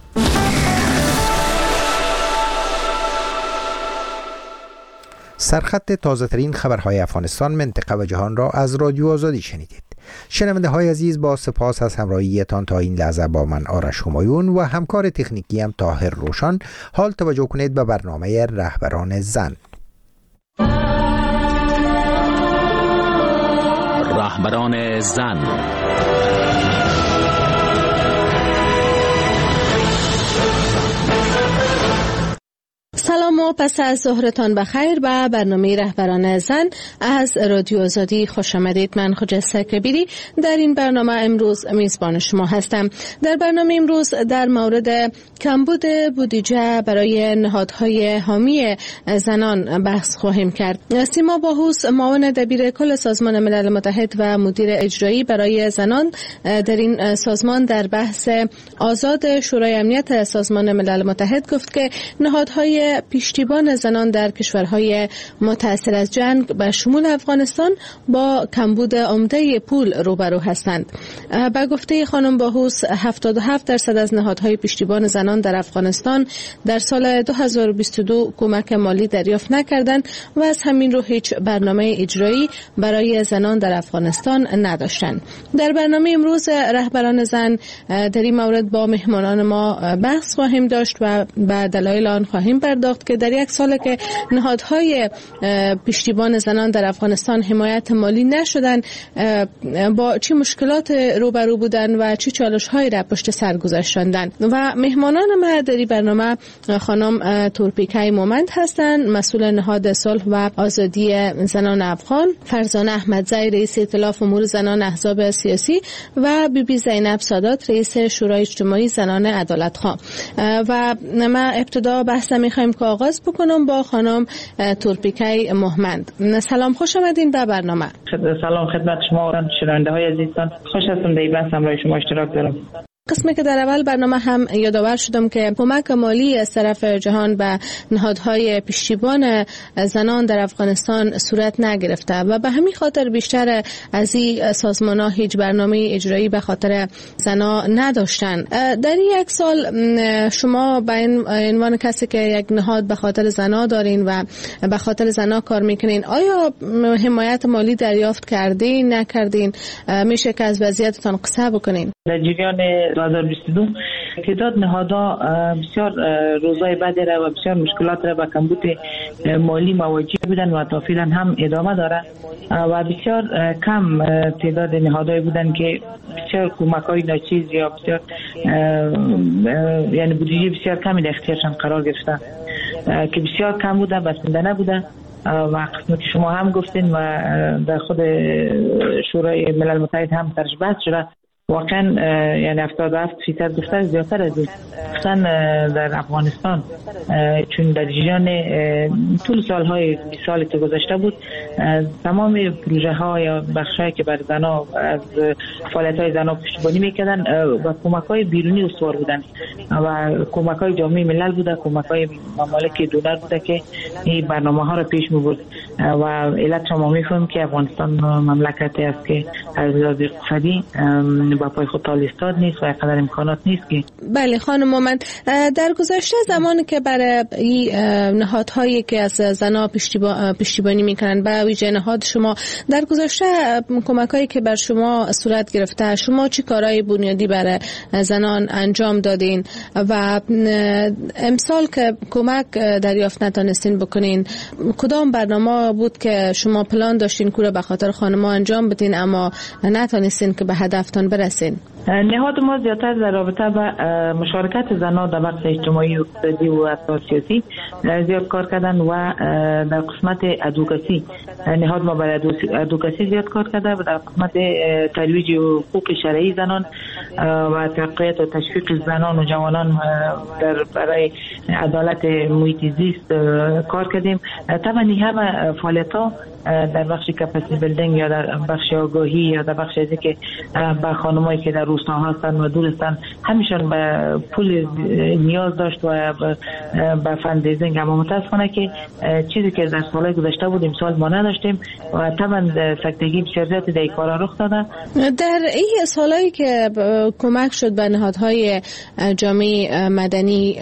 سرخط تازه ترین خبرهای افغانستان، منطقه و جهان را از رادیو آزادی شنیدید. شنونده های عزیز، با سپاس از همراهیتان تا این لحظه با من آرش همایون و همکار تکنیکی هم طاهر روشن. حال توجه کنید به برنامه رهبران زن. رهبران زن. سلام و پس از ظهرتان بخیر به برنامه رهبران زن از رادیو آزادی خوش آمدید. من خجسته کبیری در این برنامه امروز میزبان شما هستم. در برنامه امروز در مورد کمبود بودجه برای نهادهای حامی زنان بحث خواهیم کرد. سیما باهوس، معاون دبیر کل سازمان ملل متحد و مدیر اجرایی برای زنان در این سازمان، در بحث آزاد شورای امنیت سازمان ملل متحد گفت که نهادهای پشتیبان زنان در کشورهای متأثر از جنگ به شمول افغانستان با کمبود عمده پول روبرو هستند. به گفته خانم باهوس، هفتاد و هفت درصد از نهادهای پشتیبان زنان در افغانستان در سال دو هزار و بیست و دو کمک مالی دریافت نکردند و از همین رو هیچ برنامه اجرایی برای زنان در افغانستان نداشتند. در برنامه امروز رهبران زن در این مورد با مهمانان ما بحث خواهیم داشت و به دلایل آن خواهیم پرداخت که در یک سال که نهادهای پشتیبان زنان در افغانستان حمایت مالی نشدن با چه مشکلات روبرو بودن و چه چالش‌هایی را پشت سر گذاشتند. و مهمانان ما در این برنامه خانم تورپیکای مومند هستند، مسئول نهاد صلح و آزادی زنان افغان، فرزانه احمدزی، رئیس ائتلاف امور زنان احزاب سیاسی و بی بی زینب سادات، رئیس شورای اجتماعی زنان عدالتخواه. و ما ابتدا بحث میخوایم که آغاز بکنم با خانم تورپیکای مومند. سلام، خوش آمدین به برنامه. سلام خدمت شما و شنونده های عزیزان، خوش هستم در این بحث همراه شما اشتراک دارم. قسمی که در اول برنامه هم یادآور شدم که کمک مالی از طرف جهان به نهادهای پشتیبان زنان در افغانستان صورت نگرفته و به همین خاطر بیشتر از این سازمان‌ها هیچ برنامه اجرایی به خاطر زنان نداشتن. در یک سال شما به عنوان کسی که یک نهاد به خاطر زنان دارین و به خاطر زنان کار میکنین، آیا حمایت مالی دریافت کردین نکردین؟ میشه که از وضعیتتان قصه بکنین؟ در جریان دو هزار و بیست و دو تعداد نهادها بسیار روزای بدی را و بسیار مشکلات را با کمبود مالی مواجه بودن و تا فعلا هم ادامه داره و بسیار کم تعداد نهادهایی بودن که بسیار کمک‌های ناچیز یا بسیار یعنی بودجه بسیار کمی در اختیارشان قرار گرفته که بسیار کم بوده، بسنده نبوده و قسمت که شما هم گفتین و در خود شورای ملل متحد هم درش بحث شده، واقعا یعنی هفتاد و هفت فیصد گفته زیادتر از این خصوصا در افغانستان، چون در جریان طول سالهای بیست سالی که گذشته بود تمام پروژه ها یا بخش هایی که بر زنها از فعالیت های زنها پشتیبانی میکردن و کمک های بیرونی استوار بودن و کمک های جامعه ملل بوده، کمک های ممالک دونر بوده که این برنامه ها را پیش میبرد و علت شما میفهمیم که افغانستان مملکتی است که از لحاظ اقتصادی با پای خود تال ایستاد نیست و قدر امکانات نیست که. بله خانم مومند، در گذشته زمانی که برای این نهادهایی که از زنها پشتیبانی میکنن به ویژه نهاد شما در گذشته کمکایی که بر شما صورت گرفته، شما چی کارهای بنیادی برای زنان انجام دادین و امسال که کمک دریافت نتونستین بکنین کدام برنامه بود که شما پلان داشتین که به خاطر خانم‌ها انجام بدین اما نتونستین که به هدفتان برسین؟ نهاد ما زیادتر در رابطه با مشارکت زنان در بخش اجتماعی و اقتصادی و سیاسی زیاد کار کردن و در قسمت ادوکاسی نهاد ما برای ادوکاسی زیاد کار کرده و در قسمت ترویج حقوق شرعی زنان و ترقیت و تشویق زنان و جوانان در برای عدالت محیط زیست کار کردیم. طبعا این همه فعالیت‌ها در بخش کپاسیتی بیلدینگ یا در بخش آگاهی یا در بخش ازی که با خانمایی که در روستاها هستن و دور هستن همیشون به پول نیاز داشت و به فندیزینگ، اما متاسفانه که چیزی که در سالهای گذشته بود امسال ما نداشتیم و طبعا سکتگی بسیار زیادی در این کارا رخ داده. در این سالهایی که کمک شد به نهادهای جامعه مدنی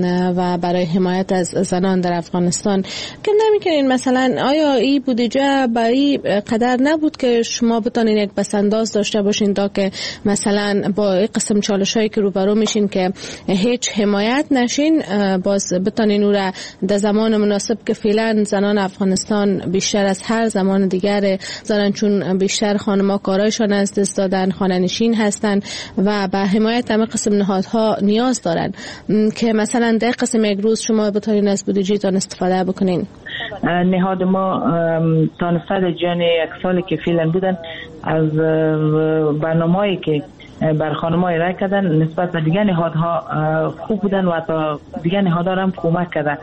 و برای حمایت از زنان در افغانستان که نمی‌کنین مثلا آیا این بودجه به این قدر نبود که شما بتونین یک بسانداز داشته باشین تا که مثلا با این قسم چالش‌هایی که روبرو میشین که هیچ حمایت نشین باز بتونین او را در زمان مناسب که فعلا زنان افغانستان بیشتر از هر زمان دیگر زنان چون بیشتر خانم‌ها کارایشان از دست دادن، خانه‌نشین هستن و به حمایت همه قسم نهادها نیاز دارن که مثلا در قسم یک روز شما بتونین از بودجه‌تان استفاده بکنین؟ نهاد ما تانسته در جریان یک سالی که فعلا بودن از برنامه‌ای که بر خانم‌ها ارائه کردن نسبت به دیگر نهادها خوب بودن و تا دیگر نهادها هم کمک کردن.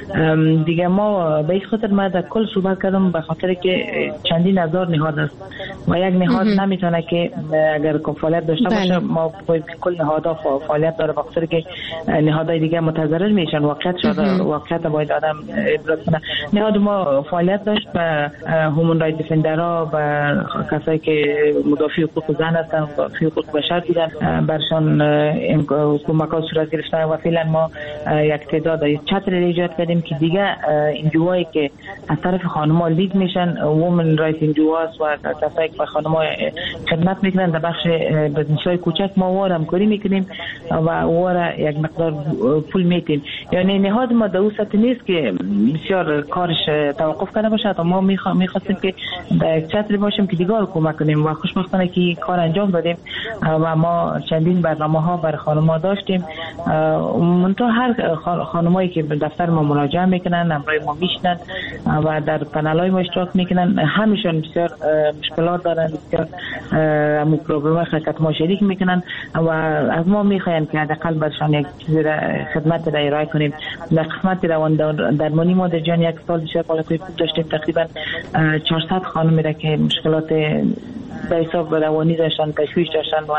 دیگه ما به این خاطر ما در کل صحبت کردم به خاطر که چندین هزار نهاد است و یک نهاد نمیتونه که اگر فعالیت داشته باشه ما باید کل نهادها فعالیت داره، به خاطر که نهادهای دیگه متضرر میشن. واقعیت شده واقعیت باید آدم ابراز کنه. نهاد ما فعالیت داشت و هومن رایت دیفندرها و کسایی که مدافع حقوق زن هستن، مدافع حقوق بشر بودن، برشان کمک‌ها صورت گرفته و فعلا ما یک تعداد چتر ایجاد کردیم که دیگه انجوهایی که از طرف خانم‌ها لید میشن، وومن رایت انجوهاست و کسایی که خانم‌ها خدمت میکنن در بخش بزنس‌های کوچک ما وار همکاری میکنیم و وار یک مقدار پول میتیم. یعنی نهاد ما در اون سطح نیست که بسیار کارش توقف کنه باشه، تا ما میخواستیم که در یک چتر باشیم که دیگه کمک کنیم و خوشبختانه که کار انجام دادیم و ما چندین برنامه‌ها برای خانم‌ها داشتیم. منتها هر خانمایی که به دفتر ما مراجعه میکنن، همراه ما میشنن و در پنل‌های ما اشتراک میکنن، همیشون بسیار مشکلات دارن، بسیار همون پروبلم‌های خلقت ما شریک میکنن و از ما میخواین که حداقل برشان یک چیزی را خدمت را ارائه کنیم. در قسمت روان درمانی ما در جان یک سال بیشتر فعالیت خوب داشتیم، تقریبا چهارصد خانم را که مشکلات به حساب روانی داشتن، تشویش داشتن و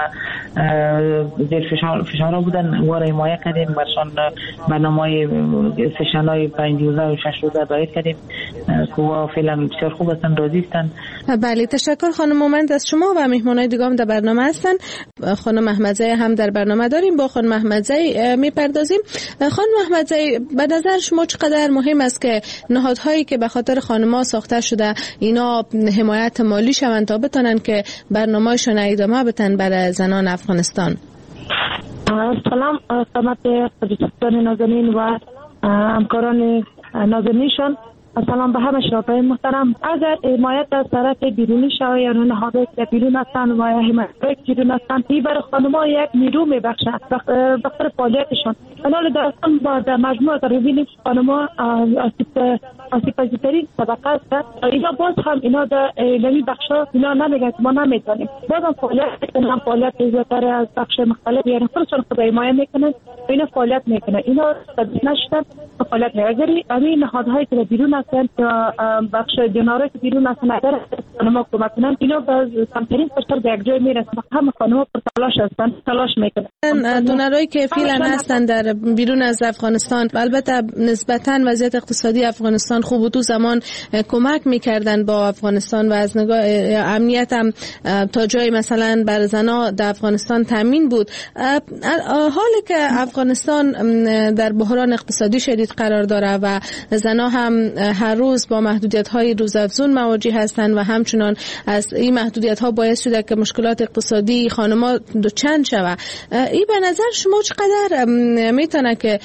زیر فشار فشارها بودن وارا حمایت کردیم، برشان برنامه‌های سشن‌های پنج روزه و شش روزه دایر کردیم که فعلا بسیار خوب هستن، راضی هستن. بله تشکر خانم مومند از شما و مهمانای دیگه هم در برنامه هستن. خانم احمدزی هم در برنامه داریم، با خانم احمدزی میپردازیم. خانم احمدزی به نظر شما چقدر مهم است که نهادهایی که به خاطر خانم‌ها ساخته شده اینا حمایت مالی شوند تا بتونن که برنامه‌شون ادامه بدن برای زنان افغانستان؟ سلام خدمت خدمتگزاران نازنین و همکاران نازنینشان. سلام به همه شنوندگان محترم. اگر حمایت از طرف بیرونی شوی یا نهادهایی که بیرون هستند و حمایت که بیرون هستند، این برای خانم‌ها یک نیرو میبخشد بخاطر فعالیتشان. حالا درستان با در مجموع اگر ببینیم خانم‌ها آسیب آسیب‌پذیرترین طبقه است. اینا باز هم اینا در نمی بخشا اینا نمیگن که ما نمیتونیم. باز هم فعالیت میکنن، فعالیت زیادتر از بخش مختلف یعنی خودشون خود حمایت میکنن، اینا فعالیت میکنن. اینا تبدیل نشدن فعالیت میکنن. همین نهادهایی که بیرون هستن یا بخش دونارایی که بیرون هستن اگر خانم‌ها کمک کنن، اینا باز کمترین فرصت به یک جای میرسن. همه خانم‌ها پر تلاش هستن، تلاش میکنن. دونارایی که فعلا هستن در بیرون از افغانستان، البته نسبتاً وضعیت اقتصادی افغانستان خوب بود، تو زمان کمک میکردن با افغانستان و از نگاه امنیت هم تا جای مثلا بر زنا در افغانستان تامین بود. حالی که افغانستان در بحران اقتصادی شدید قرار داره و زنا هم هر روز با محدودیت های روزافزون مواجه هستند و همچنان از این محدودیت ها باعث شده که مشکلات اقتصادی خانم‌ها دوچند شود. این به نظر شما چقدر میتونه که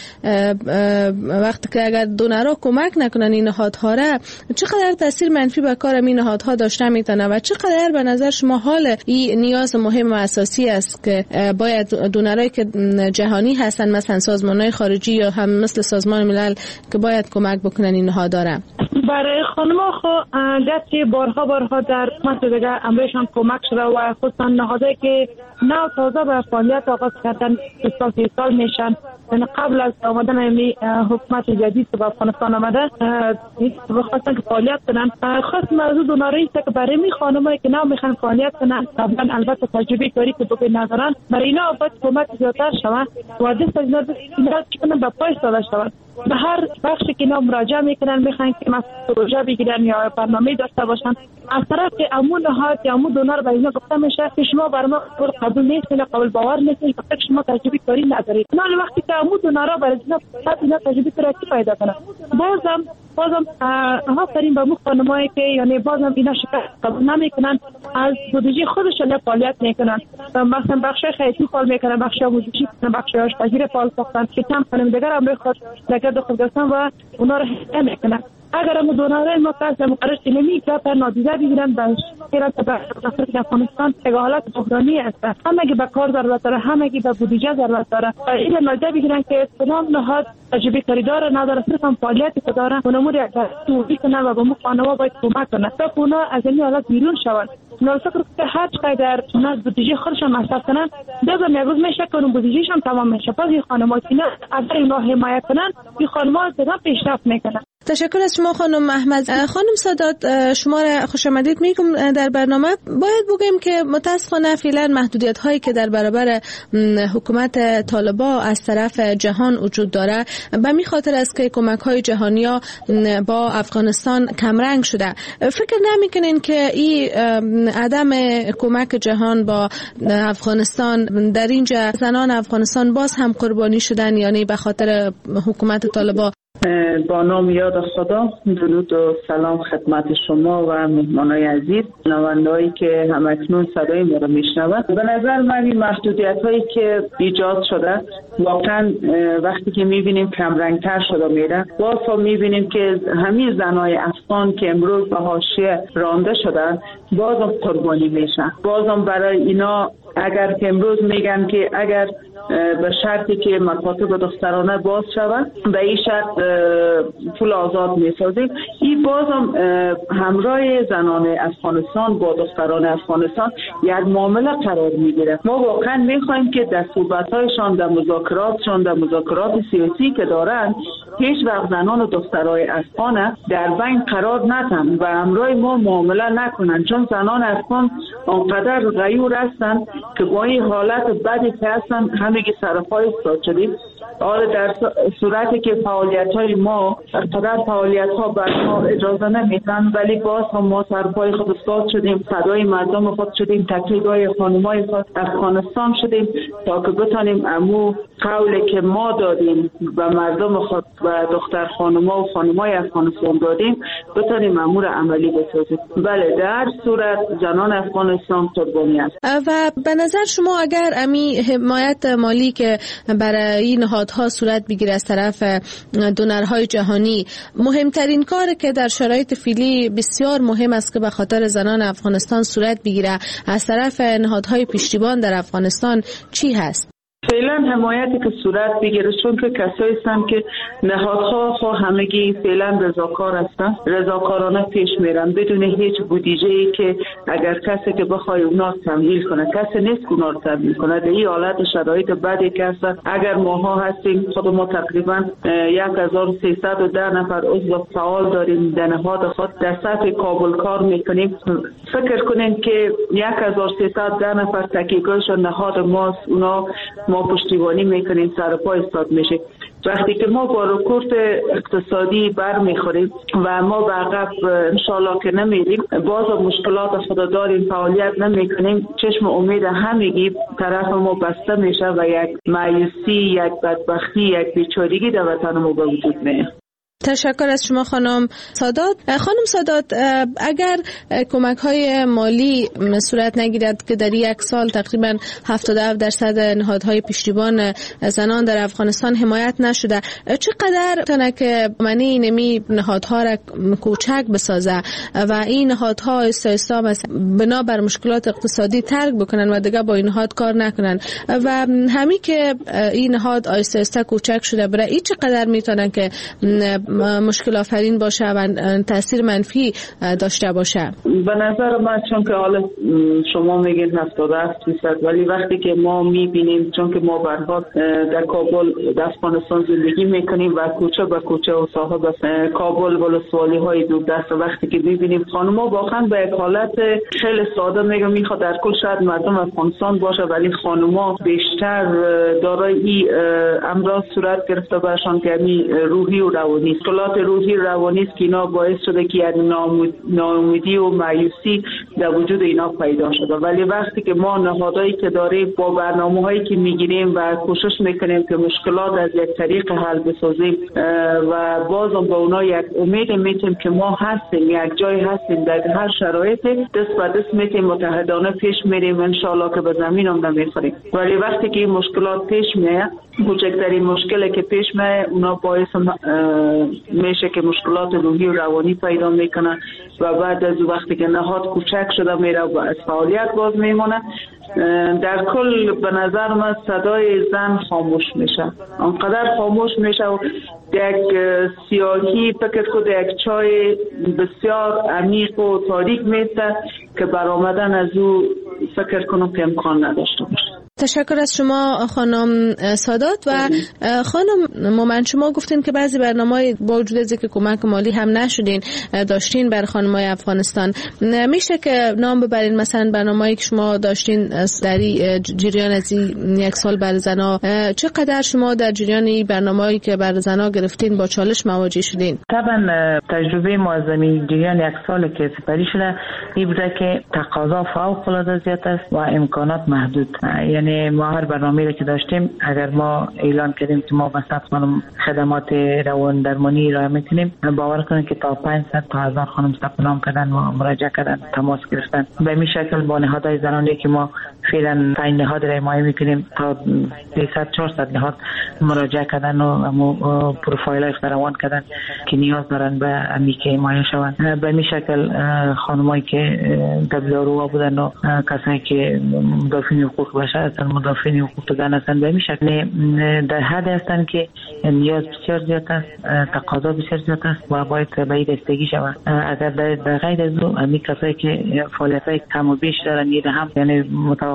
وقتی که اگر دونرها کمک نکنن این نهادها را، چقدر تاثیر منفی به کار این نهادها داشته میتونه و چقدر به نظر شما حال این نیاز مهم و اساسی است که باید دونرایی که جهانی هستن مثلا سازمان‌های خارجی یا هم مثل سازمان ملل که باید کمک بکنن این نهادها را؟ برای خانم‌ها خو گرچه بارها بارها در مصر دیگه امرشان کمک شده و خصوصا نهادهایی که نو تازه به فعالیت آغاز کردن سال سی سال میشن، یعنی قبل از آمدن امی حکومت جدید که به افغانستان آمده بخواستن که فعالیت کنن. خاص موضوع دوناری است که برای می خانمایی که نو میخوان فعالیت کنن قبلا البته تجربه کاری که بگه ندارن، برای اینا باید کمک زیادتر شود و دست از اینا چکنن به پای ساده شود. به هر بخشی که اینا مراجعه میکنن میخوان که مثلا پروژه بگیرن یا برنامه داشته باشن، از طرف امون نهاد یا امون دونر به اینا گفته میشه که شما بر ما قبول نیستین، قبول باور نیستین، فقط شما تجربه کاری ندارید. نه وقتی که امون دونرها برای اینا اینا تجربه کاری پیدا کنن، بازم بازم آفرین به مو خانمایی که یعنی بازم اینا شکایت قبول نمیکنن، از بودجه خودشون فعالیت میکنن، مثلا بخش خیاطی فعال میکنن، بخش موزیکی، بخش آشپزی فعال ساختن که کم خانم دیگر هم بخواد لگد خود گفتن و اونا رو حمایت میکنن. اگر هم دونرهای ما کسی مقرش نمی که پر نادیده بگیرن به شکلات به افغانستان که حالت بحرانی است، همه که به کار ضرورت داره، همه که به بودجه ضرورت داره، این نادیده بگیرن که تمام نهاد تجربه کاری داره نداره، صرف هم فعالیتی که داره اونمو یک توضیح کنن و به مو خانم‌ها باید کمک کنن تا اونا از این حالت بیرون شون. اونا فکر که هر چقدر اونا بودجه خودشون مصرف کنن بازم یک روز میشه که اون بودجهشون تمام میشه. باز این خانم‌ها اینا اگر اینا حمایت کنن این خانم‌ها زیاد پیشرفت میکنن. تشکر از شما خانم احمد. خانم سادات شما را خوش آمدید میگم در برنامه. باید بگیم که متاسفانه فعلا محدودیت هایی که در برابر حکومت طالبان از طرف جهان وجود داره به می خاطر است که کمک های جهانی ها با افغانستان کمرنگ شده. فکر نمیکنین که این عدم کمک جهان با افغانستان در اینجا زنان افغانستان باز هم قربانی شدن، یعنی به خاطر حکومت طالبان؟ با نام یاد خدا، درود و سلام خدمت شما و مهمانای عزیز، شنونده‌ای که همکنون صدای ما رو میشنوند. به نظر من این محدودیت‌هایی که ایجاد شده واقعا وقتی که می‌بینیم کمرنگ‌تر شده میره، باز هم می‌بینیم که همین زنای افغان که امروز به حاشیه رانده شدن بازم قربانی میشن. بازم برای اینا اگر که امروز میگن که اگر به شرطی که مکاتب دخترانه باز شود به این شرط پول آزاد میسازیم، این بازم همراه زنان افغانستان با دختران افغانستان یک معامله قرار میگیره. ما واقعا میخوایم که در صحبت‌هایشان، در مذاکراتشان، در مذاکرات سیاسی که دارن هیچ وقت زنان و دخترای افغان در بین قرار ندن و همراه ما معامله نکنن، چون زنان افغان اونقدر غیور هستن که با این حالت بدی که هستن همگی سرپای استاد شدیم حالا در صورتی که فعالیت های ما اقتدار فعالیت ها بر ما اجازه نمیدن، ولی باز هم ما سرپای خود استاد شدیم، صدای مردم خود شدیم، تکلیف‌های خانمای خود افغانستان شدیم تا که بتانیم امو قولی که ما دادیم و مردم خود و دختر خانما و خانمای افغانستان دادیم بتانیم امور عملی بسازیم. بله در صورت زنان افغانستان قربانی است. و به نظر شما اگر امی حمایت مالی که برای این نهادها صورت بگیره از طرف دونرهای جهانی، مهمترین کار که در شرایط فعلی بسیار مهم است که به خاطر زنان افغانستان صورت بگیره از طرف نهادهای پشتیبان در افغانستان چی هست؟ فعلا حمایتی که صورت بگیره، چون که کسایی هستن که نهادها خو همگی فعلا رضاکار هستن، رضاکارانه پیش میرن بدون هیچ بودجه‌ای که اگر کسی که بخواد اونا تمویل کنه، کسی نیست که اونا رو تمویل کنه. در این حالت شرایط بدی که هستن، اگر ماها هستیم خود ما تقریبا یک هزار و سیصد و ده نفر عضو فعال داریم در نهاد خود، در سطح کابل کار میکنیم. فکر کنین که یک هزار و سیصد و ده نفر تکیگاهشون نهاد ماست، اونا ما پشتیبانی میکنیم، سر پا استاد میشه. وقتی که ما با رکورد اقتصادی بر میخوریم و ما به عقب انشالله که نمیریم، باز مشکلات خود داریم، فعالیت نمیکنیم، چشم امید همگی طرف ما بسته میشه و یک مایوسی، یک بدبختی، یک بیچارگی در وطن ما به وجود میاد. تشکر از شما خانم سادات. خانم سادات، اگر کمک های مالی صورت نگیرد که در یک سال تقریبا هفتاد و هفت درصد نهادهای پشتیبان زنان در افغانستان حمایت نشده، چقدر تنه که منی نمی نهادها را کوچک بسازه و این نهادها آهسته آهسته بنا بر مشکلات اقتصادی ترک بکنن و دیگه با این نهاد کار نکنن و همین که این نهاد آهسته آهسته کوچک شده، برای این چقدر میتونن که مشکل آفرین باشه و تاثیر منفی داشته باشه؟ به نظر من چون که حالا شما میگین هفتاد و هفت درصد، ولی وقتی که ما میبینیم، چون که ما برها در کابل در افغانستان زندگی میکنیم و کوچه به کوچه و صاحب کابل ولسوالی های دور دست، وقتی که میبینیم خانم‌ها واقعا به یک حالت خیلی ساده میگم میخواد در کل شاید مردم افغانستان باشه، ولی خانم‌ها بیشتر دارای امراض صورت گرفته برشان که روحی و روانی، مشکلات روحی روانی است که اینا باعث شده که یعنی ناامیدی و مایوسی در وجود اینا پیدا شده. ولی وقتی که ما نهادهایی که داریم با برنامه‌هایی که میگیریم و کوشش میکنیم که مشکلات از یک طریق حل بسازیم و بازم با اونا یک امید میتیم که ما هستیم، یک جای هستیم، در هر شرایط دست به دست میتیم متحدانه پیش میریم، ان شاءالله که به زمین هم نمیخوریم. ولی وقتی که این مشکلات پیش میاد، کوچکترین مشکلی که پیش میاد اونا باعث میشه که مشکلات روحی و روانی پیدا میکنه و بعد از وقتی که نهاد کوچک شده میره و از فعالیت باز میمونه. در کل به نظر من صدای زن خاموش میشه، انقدر خاموش میشه و یک سیاهی فکر کن یک چای بسیار عمیق و تاریک میسته که برآمدن از او فکر کنم که امکان نداشته باشه. تشکر از شما خانم سادات. و خانم مومن، شما گفتین که بعضی برنامه‌های با وجود از اینکه کمک مالی هم نشدین داشتین بر خانم‌های افغانستان، میشه که نام ببرین مثلا برنامه‌ای که شما داشتین در جریان از یک سال بر زنا، چقدر شما در جریان این برنامه‌ای که بر زنا گرفتین با چالش مواجه شدین؟ طبعا تجربه ما از جریان یک سال که سپری شده این بوده که تقاضا فوق‌العاده زیاد است و امکانات محدود. یعنی ما هر برنامه‌ای که داشتیم اگر ما اعلان کردیم که ما مثلا خدمات روان درمانی ارائه می‌کنیم، باور کنید که تا پانصد تا هزار خانم ثبت نام کردن و مراجعه کردن، تماس گرفتن. به این شکل با نهادهای زنانی که ما فعلا پنج نهاد را حمایت می‌کنیم تا سیصد چهارصد نهاد مراجعه کردن و پروفایل اختراوان کردن که نیاز دارن به امیکه حمایت شوند. به این شکل خانمایی که دبیرو بودن و کسایی که مدافعین حقوق بشر هستن، مدافعین حقوق زن هستن، به این شکل در حد هستن که نیاز بسیار زیاد است، تقاضا بسیار زیاد است و باید به این دستگی شود. اگر در غیر از اون امی کسایی که فعالیت‌های کم و بیش دارن، یه هم یعنی متوقع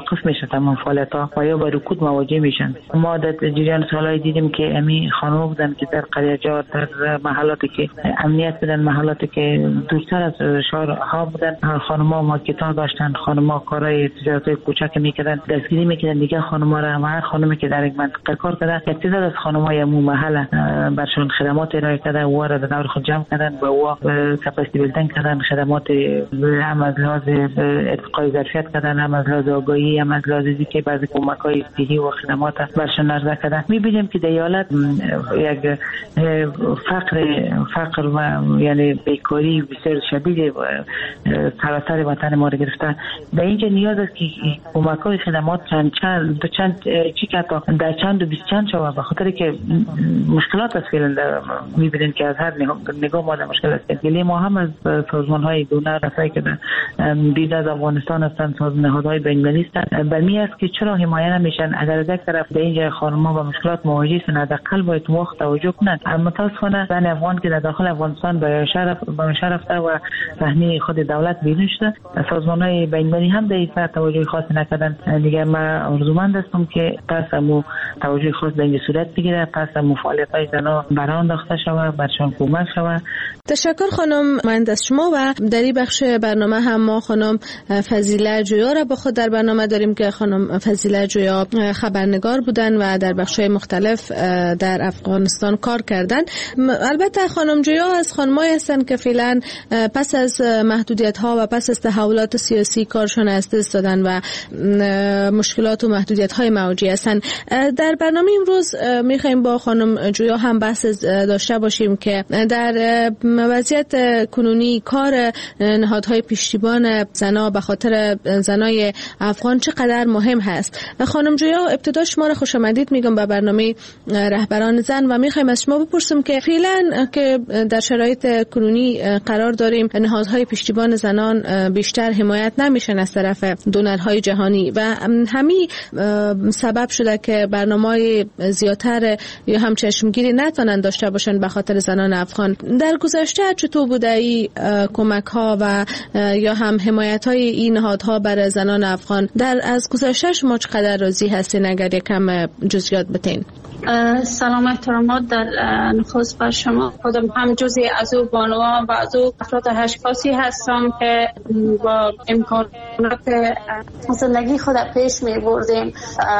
متوقف میشه تمام فعالیت ها و یا با رکود مواجه میشن. ما در جریان سالهای دیدیم که امی خانم بودن که در قریه جا در محلاتی که امنیت بودن، محلاتی که دورتر از شهرها بودن، خانم‌ها مارکت‌ها داشتن، خانم‌ها کارهای تجارت کوچک میکردن، دستگیری میکردن دیگه خانم‌ها را. هر خانمی که در یک منطقه کار کرده یک تعداد از خانم‌های امو محل برشون خدمات ارائه کرده و را در دور خود جمع کردن و او کپاسیتی بیلدینگ کردن، خدمات هم از لحاظ ارتقای ظرفیت کردن، هم از لحاظ آگاهی، هم از لحاظ اینکه بعضی کمک‌های صحی و خدمات برشون عرضه کردن. می‌بینیم که در ایالت یک فقر فقر و یعنی بیکاری بسیار شدید سراسر وطن ما رو گرفته. در اینجا نیاز است که کمک‌های خدمات چند چند دو چند چی که در چند و بیست چند شود، به خاطر که مشکلات است فعلا می‌بینیم که از هر نگاه ما در مشکل است. گلی ما هم از سازمان‌های دونر رسایی که دید از افغانستان هستند، سازمان نهادهای بین‌المللی هستند، برمی است که چرا حمایت نمیشن؟ اگر از یک طرف در اینجا خانم‌ها با مشکلات مواجه هستند حداقل باید وقت توجه کنند. اما متأسفانه زن افغان که در داخل افغانستان به شرف به شرف و صحنه خود دولت بیرون شده، سازمان‌های بین‌المللی هم در این توجه خاصی نکردن. دیگه ما آرزومند هستم که پس امو توجه خاص در این صورت بگیره، پس امو فعالیت‌های زنان برآورده انداخته شود، برشان کمک شود. تشکر خانم مهند از شما. و در این بخش برنامه هم ما خانم فضیله جویا را با خود در برنامه داریم که خانم فضیله جویا خبرنگار بودن و در بخش‌های مختلف در افغانستان کار کردن. البته خانم جویا از خانمایی هستند که فعلا پس از محدودیت‌ها و پس از تحولات سیاسی کارشون از دست دادن و مشکلات و محدودیت‌های مواجه هستند. در برنامه امروز می‌خوایم با خانم جویا هم بحث داشته باشیم که در وضعیت کنونی کار نهادهای پشتیبان زنا به خاطر زنای افغان چقدر مهم هست. خانم جویا، ابتدا شما را خوش آمدید میگم به برنامه رهبران زن و میخوایم از شما بپرسیم که فعلا که در شرایط کنونی قرار داریم نهادهای پشتیبان زنان بیشتر حمایت نمیشن از طرف دونرهای جهانی و همین سبب شده که برنامه‌های زیادتر یا هم چشمگیری نتونن داشته باشن به خاطر زنان افغان. در گذشته چطور بوده این کمک ها و یا هم حمایت های این نهادها برای زنان افغان؟ در از گذشته شما چقدر راضی هستین؟ اگر یکم جزئیات بتین. سلام احترامات در نخست بر شما. خودم هم جزئی از او بانوان و از او افراد هشتاسی هستم که با امکانات زندگی خود پیش می بردیم.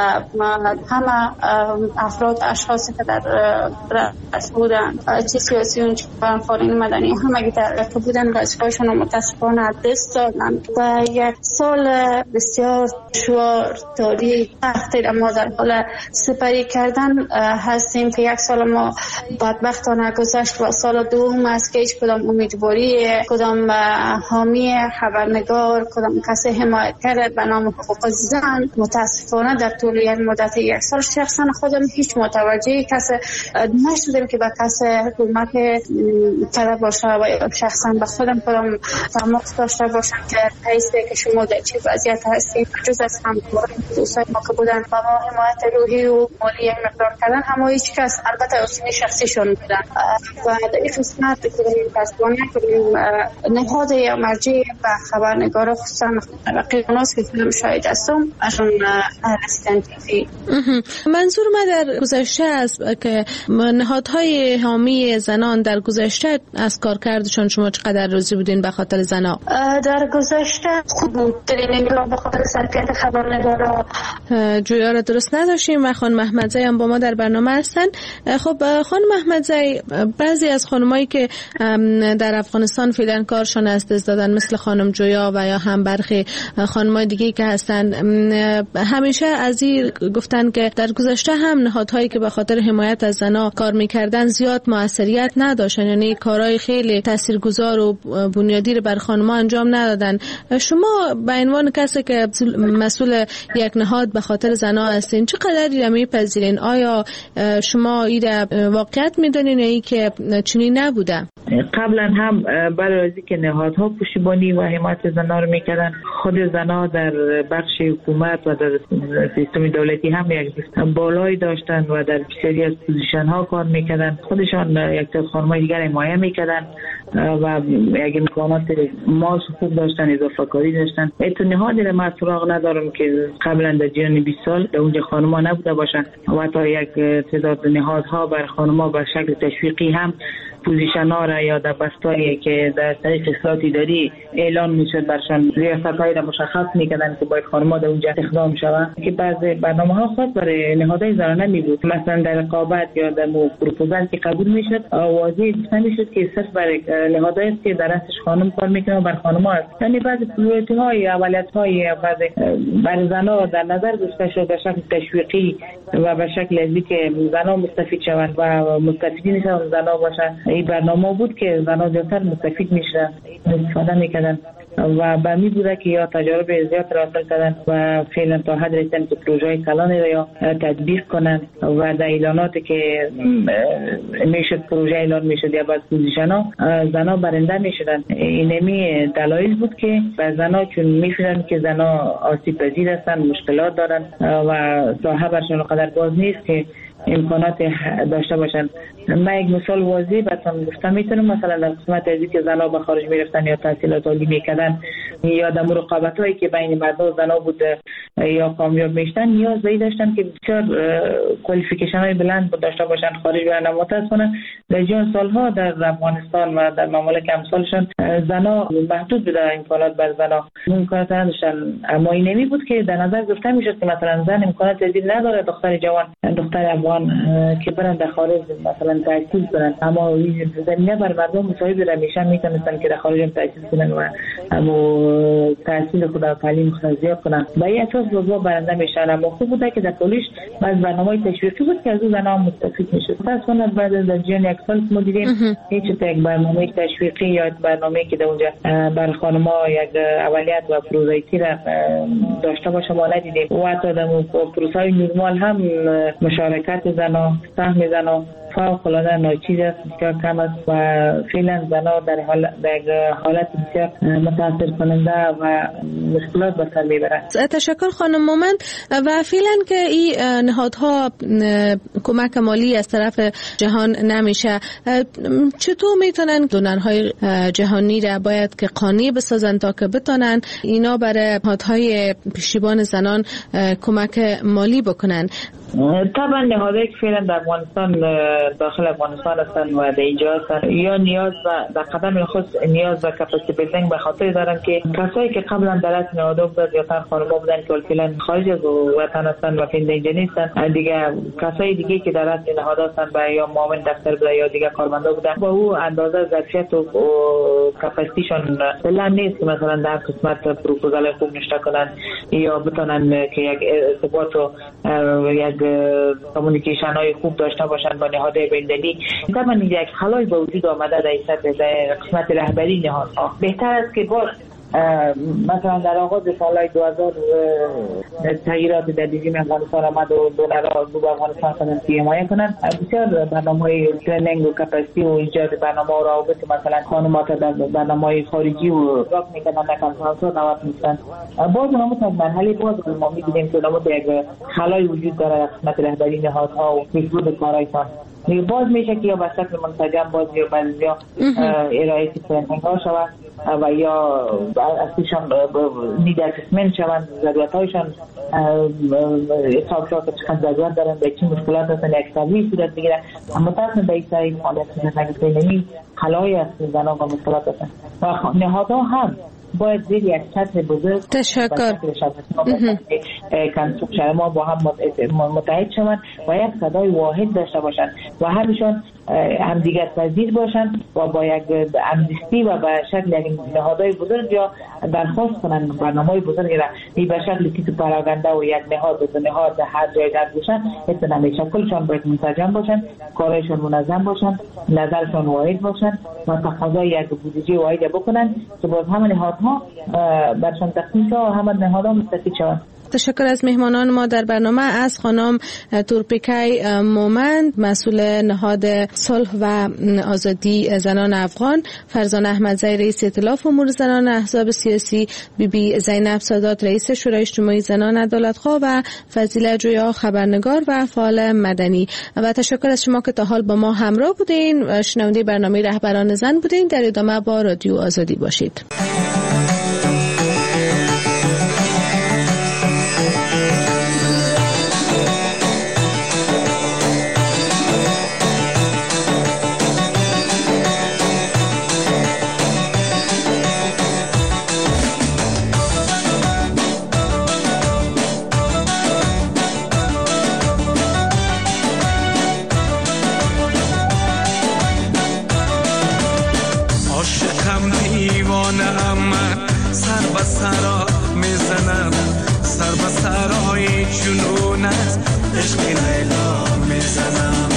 همه افراد اشخاصی که در رأس بودن، چه سیاسیون چه فعالین مدنی، همه در که بودن وظیفه‌شون رو متاسفانه دست دادن و یک سال بسیار دشوار تاریک سختی را ما در حال سپری کردن هستیم که یک سال ما بدبختانه گذشت و سال دوم است که هیچ کدام امیدواری، کدام حامی خبرنگار، کدام کسی حمایت کرده به نام حقوق زن متاسفانه در طول یک مدت یک سال شخصا خودم هیچ متوجه کسی نشدم که به کسی حکومت کرده باشه و شخصا به خودم کدام تماس داشته باشم که حیثی که شما در چه وضعیت هستید جز از همکاران دوستای ما که بودن و ما حمایت روحی و مالی مقدار کردن اما هیچ کس البته اصولی شخصیشون بودن و در این قسمت که پسوانه که نهاد یا مرجع و خبرنگار خصوصا رقیباناست که فیلم شاید هستم اشون رسیدن تیفی. منظور ما در گذشته است که نهادهای حامی زنان در گذشته از کارکردشون شما چقدر راضی بودین به خاطر زنا؟ در گذشته خوب بود در به خاطر سرکت خبرنگارا. جویا را درست نداشتیم و خانم محمدزی هم با ما در برنامه هستن. خب خانم محمدزی، بعضی از خانمایی که در افغانستان فعلا کارشون از دست دادن مثل خانم جویا و یا هم برخی خانمای دیگه که هستن همیشه از این گفتن که در گذشته هم نهادهایی که به خاطر حمایت از زنا کار میکردن زیاد موثریت نداشتن، یعنی کارهای خیلی تاثیرگذار و بنیادی رو بر خانم‌ها انجام ندادن. شما به عنوان کسی که مسئول یک نهاد به خاطر زنا هستین چقدر این میپذیرین؟ آیا شما این واقعیت میدونین یا ای که چنین نبوده؟ قبلا هم برای از که نهادها پشتیبانی و حمایت زنان رو میکردن، خود زنان در بخش حکومت و در سیستم دولتی هم یک بالایی داشتن و در بسیاری از پوزیشن ها کار میکردن. خودشان یک تعداد خانم‌های دیگر حمایت میکردن و یک امکانات ماس خوب داشتن، اضافه کاری داشتن. ایتو نهادی رو من سراغ ندارم که قبلا در جریان بیست سال در اونجا خانم‌ها نبوده باشن و تا یک تعداد نهادها بر خانم‌ها به شکل تشویقی هم پوزیشن ها را یا در بستایی که در طریق اصلاحات اداری اعلان میشد برشان ریاست‌های را مشخص میکردن که باید خانم‌ها در اونجا استخدام شوند، که بعض برنامه‌ها خاص برای نهادهای زنانه میبود. مثلا در رقابت یا در پروپوزال که قبول میشد واضح نمیشد که صرف برای نهادهایی است که در اصلش خانم کار میکنه و بر خانم‌ها است. یعنی بعض پروژه‌های اولیت‌های بعض بر زنان در نظر گرفته شد به شکل تشویقی و به شکل ازی که زنان مستفید شوند و مستفیدین زنان باشند. این برنامه بود که زنان زیادتر مستفید میشدن، استفاده میکردن و به می بوده که یا تجارب زیاد را حاصل کردن و فعلا تا حد رسیدن که پروژه کلان را یا تطبیق کنن و در اعلاناتی که میشد پروژه اعلان میشد یا بعض پوزیشن ها زنان برنده میشدن. اینمی دلایل بود که به زنان چون میفهمن که زنان آسیب پذیر هستن، مشکلات دارن و ساحه برشان قدر باز نیست که امکانات داشته باشن. من یک مثال واضح براتون گفتم میتونم مثلا در قسمت ازی که زنها به خارج میرفتن یا تحصیلات عالی میکردن یا در رقابت هایی که بین مرد و زنها بود یا کامیاب میشدن نیاز به داشتن که بسیار کوالیفیکیشن های بلند داشته باشن، خارج برن. متاسفانه در جان سالها در افغانستان و در ممالک امثالشان زنها محدود بوده، امکانات بر زنها امکانات نداشتن. اما این نمی بود که در نظر گرفته میشد که مثلا زن امکانات ازی نداره، دختر جوان دختر افغان که برن در خارج مثلا تحصیل کنن، اما زمینه بر مردم مساوی بر میشن میتونستن که در خارج هم تحصیل کنن و اما تحصیل خود و تعلیم خود زیاد کنن. با این اساس وضع برنده میشن. اما خوب بوده که در پولیش بعض برنامه‌های تشویقی بود که از اون زنان مستفید میشد. مثلا بعد از جریان یک سال ما دیدیم هیچ یک برنامه تشویقی یا برنامه‌ای که در اونجا بر خانم‌ها یک اولیت و پروژه‌ای را داشته باشه ما ندیدیم. و حتی در پروسه‌های نورمال هم مشارکت زنان، سهم زنان فوق العاده ناچیز است، بسیار کم است و فعلا زنان در حال در حالت بسیار متاثر کننده و مشکلات به سر میبرند. تشکر خانم مومند. و فعلا که این نهادها کمک مالی از طرف جهان نمیشه، چطور میتونن دونرهای جهانی را باید که قانع بسازن تا که بتونن اینا برای نهادهای پشتیبان زنان کمک مالی بکنن؟ طبعا نهادهایی که فعلا در افغانستان داخل افغانستان هستن و در اینجا هستن یا نیاز و در قدم خود نیاز و کپاسیتی بیلدینگ به خاطر دارن که کسایی که قبلا در اصل نهادها بودن یا تر خانم‌ها بودن که فعلا خارج از وطن هستن و فعلا اینجا نیستن، دیگه کسایی دیگه که در اصل نهادها هستن و یا معاون دفتر بودن یا دیگه کارمندا بودن با او اندازه ظرفیت و کپاسیتیشون فعلا نیست که مثلا در قسمت پروپوزال خوب نشته کنن یا بتونن که یک ارتباط و یک کمیونیکیشن های خوب داشته باشن با نهادهای بین‌المللی. طبعا یک خلای به وجود آمده در سطح قسمت رهبری نهادها. بهتر است که باز مثلا در آغاز سالهای دو هزار تغییرات در رژیم افغانستان آمد و دولت‌ها از دو افغانستان کنن که حمایت کنن. بسیار برنامه‌های ترنینگ و کپاسیتی و ایجاد برنامه و روابط مثلا خانم‌ها در برنامه‌های خارجی و راک میکنن در کنفرانس‌ها دعوت میشن. باز اونم تا مرحله باز ما می‌بینیم که اونم یک خلای وجود داره در قسمت رهبری نهادها و بهبود کارایشان. باز میشه که یا به شکل منسجم باز یا بعضیا ارائه ترنینگ ها شود و یا اصلیشان دید اسسمنت شوند، ضرورتهایشان حساب شد که چقدر ضرورت دارن، به چه مشکلات هستن، یک تبلیغ صورت بگیره. اما تاسم به این سایی فعالیت نگه بینمی خلایی هست زنان و مشکلات هستن و نهادها هم باید زیر یک سطح بزرگ تشکر کنسوم ما با هم متحد شوند و یک صدای واحد داشته باشند و همشون هم دیگر پذیر باشند و با یک امنیستی و به شکل یک نهادهای بزرگ یا درخواست کنند برنامه‌های بزرگی را این به شکلی که تو پراگنده و یک نهاد و نهاد هر جای در باشند اتنا میشه. کلشان باید منسجم باشند، کارشون منظم باشند، نظرشون واحد باشند و تقاضای یک بودجه واحد بکنند که باز همه نهادها برشان تقسیم شود و همه نهادها مستفید شوند. تشکر از مهمانان ما در برنامه، از خانم تورپیکای مومند مسئول نهاد صلح و آزادی زنان افغان، فرزانه احمدزی رئیس ائتلاف امور زنان احزاب سیاسی، بی بی زینب سادات رئیس شورای اجتماعی زنان عدالتخواه و فضیله جویا خبرنگار و فعال مدنی. و تشکر از شما که تا حال با ما همراه بودین، شنونده برنامه رهبران زن بودین. در ادامه با رادیو آزادی باشید. سرا میزنم سر به سرای جنونت عشق لیلا میزنم.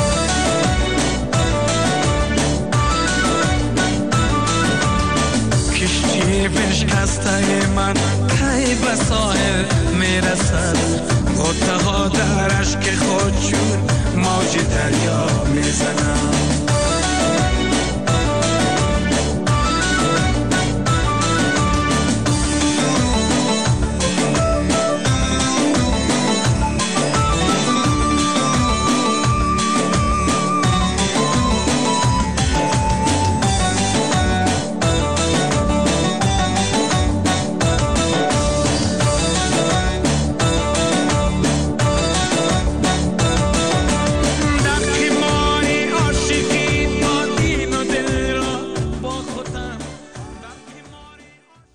کشتی بشکسته من کی به ساحل میرسد، غوطه ها در اشک خود چون موج دریا میزنم.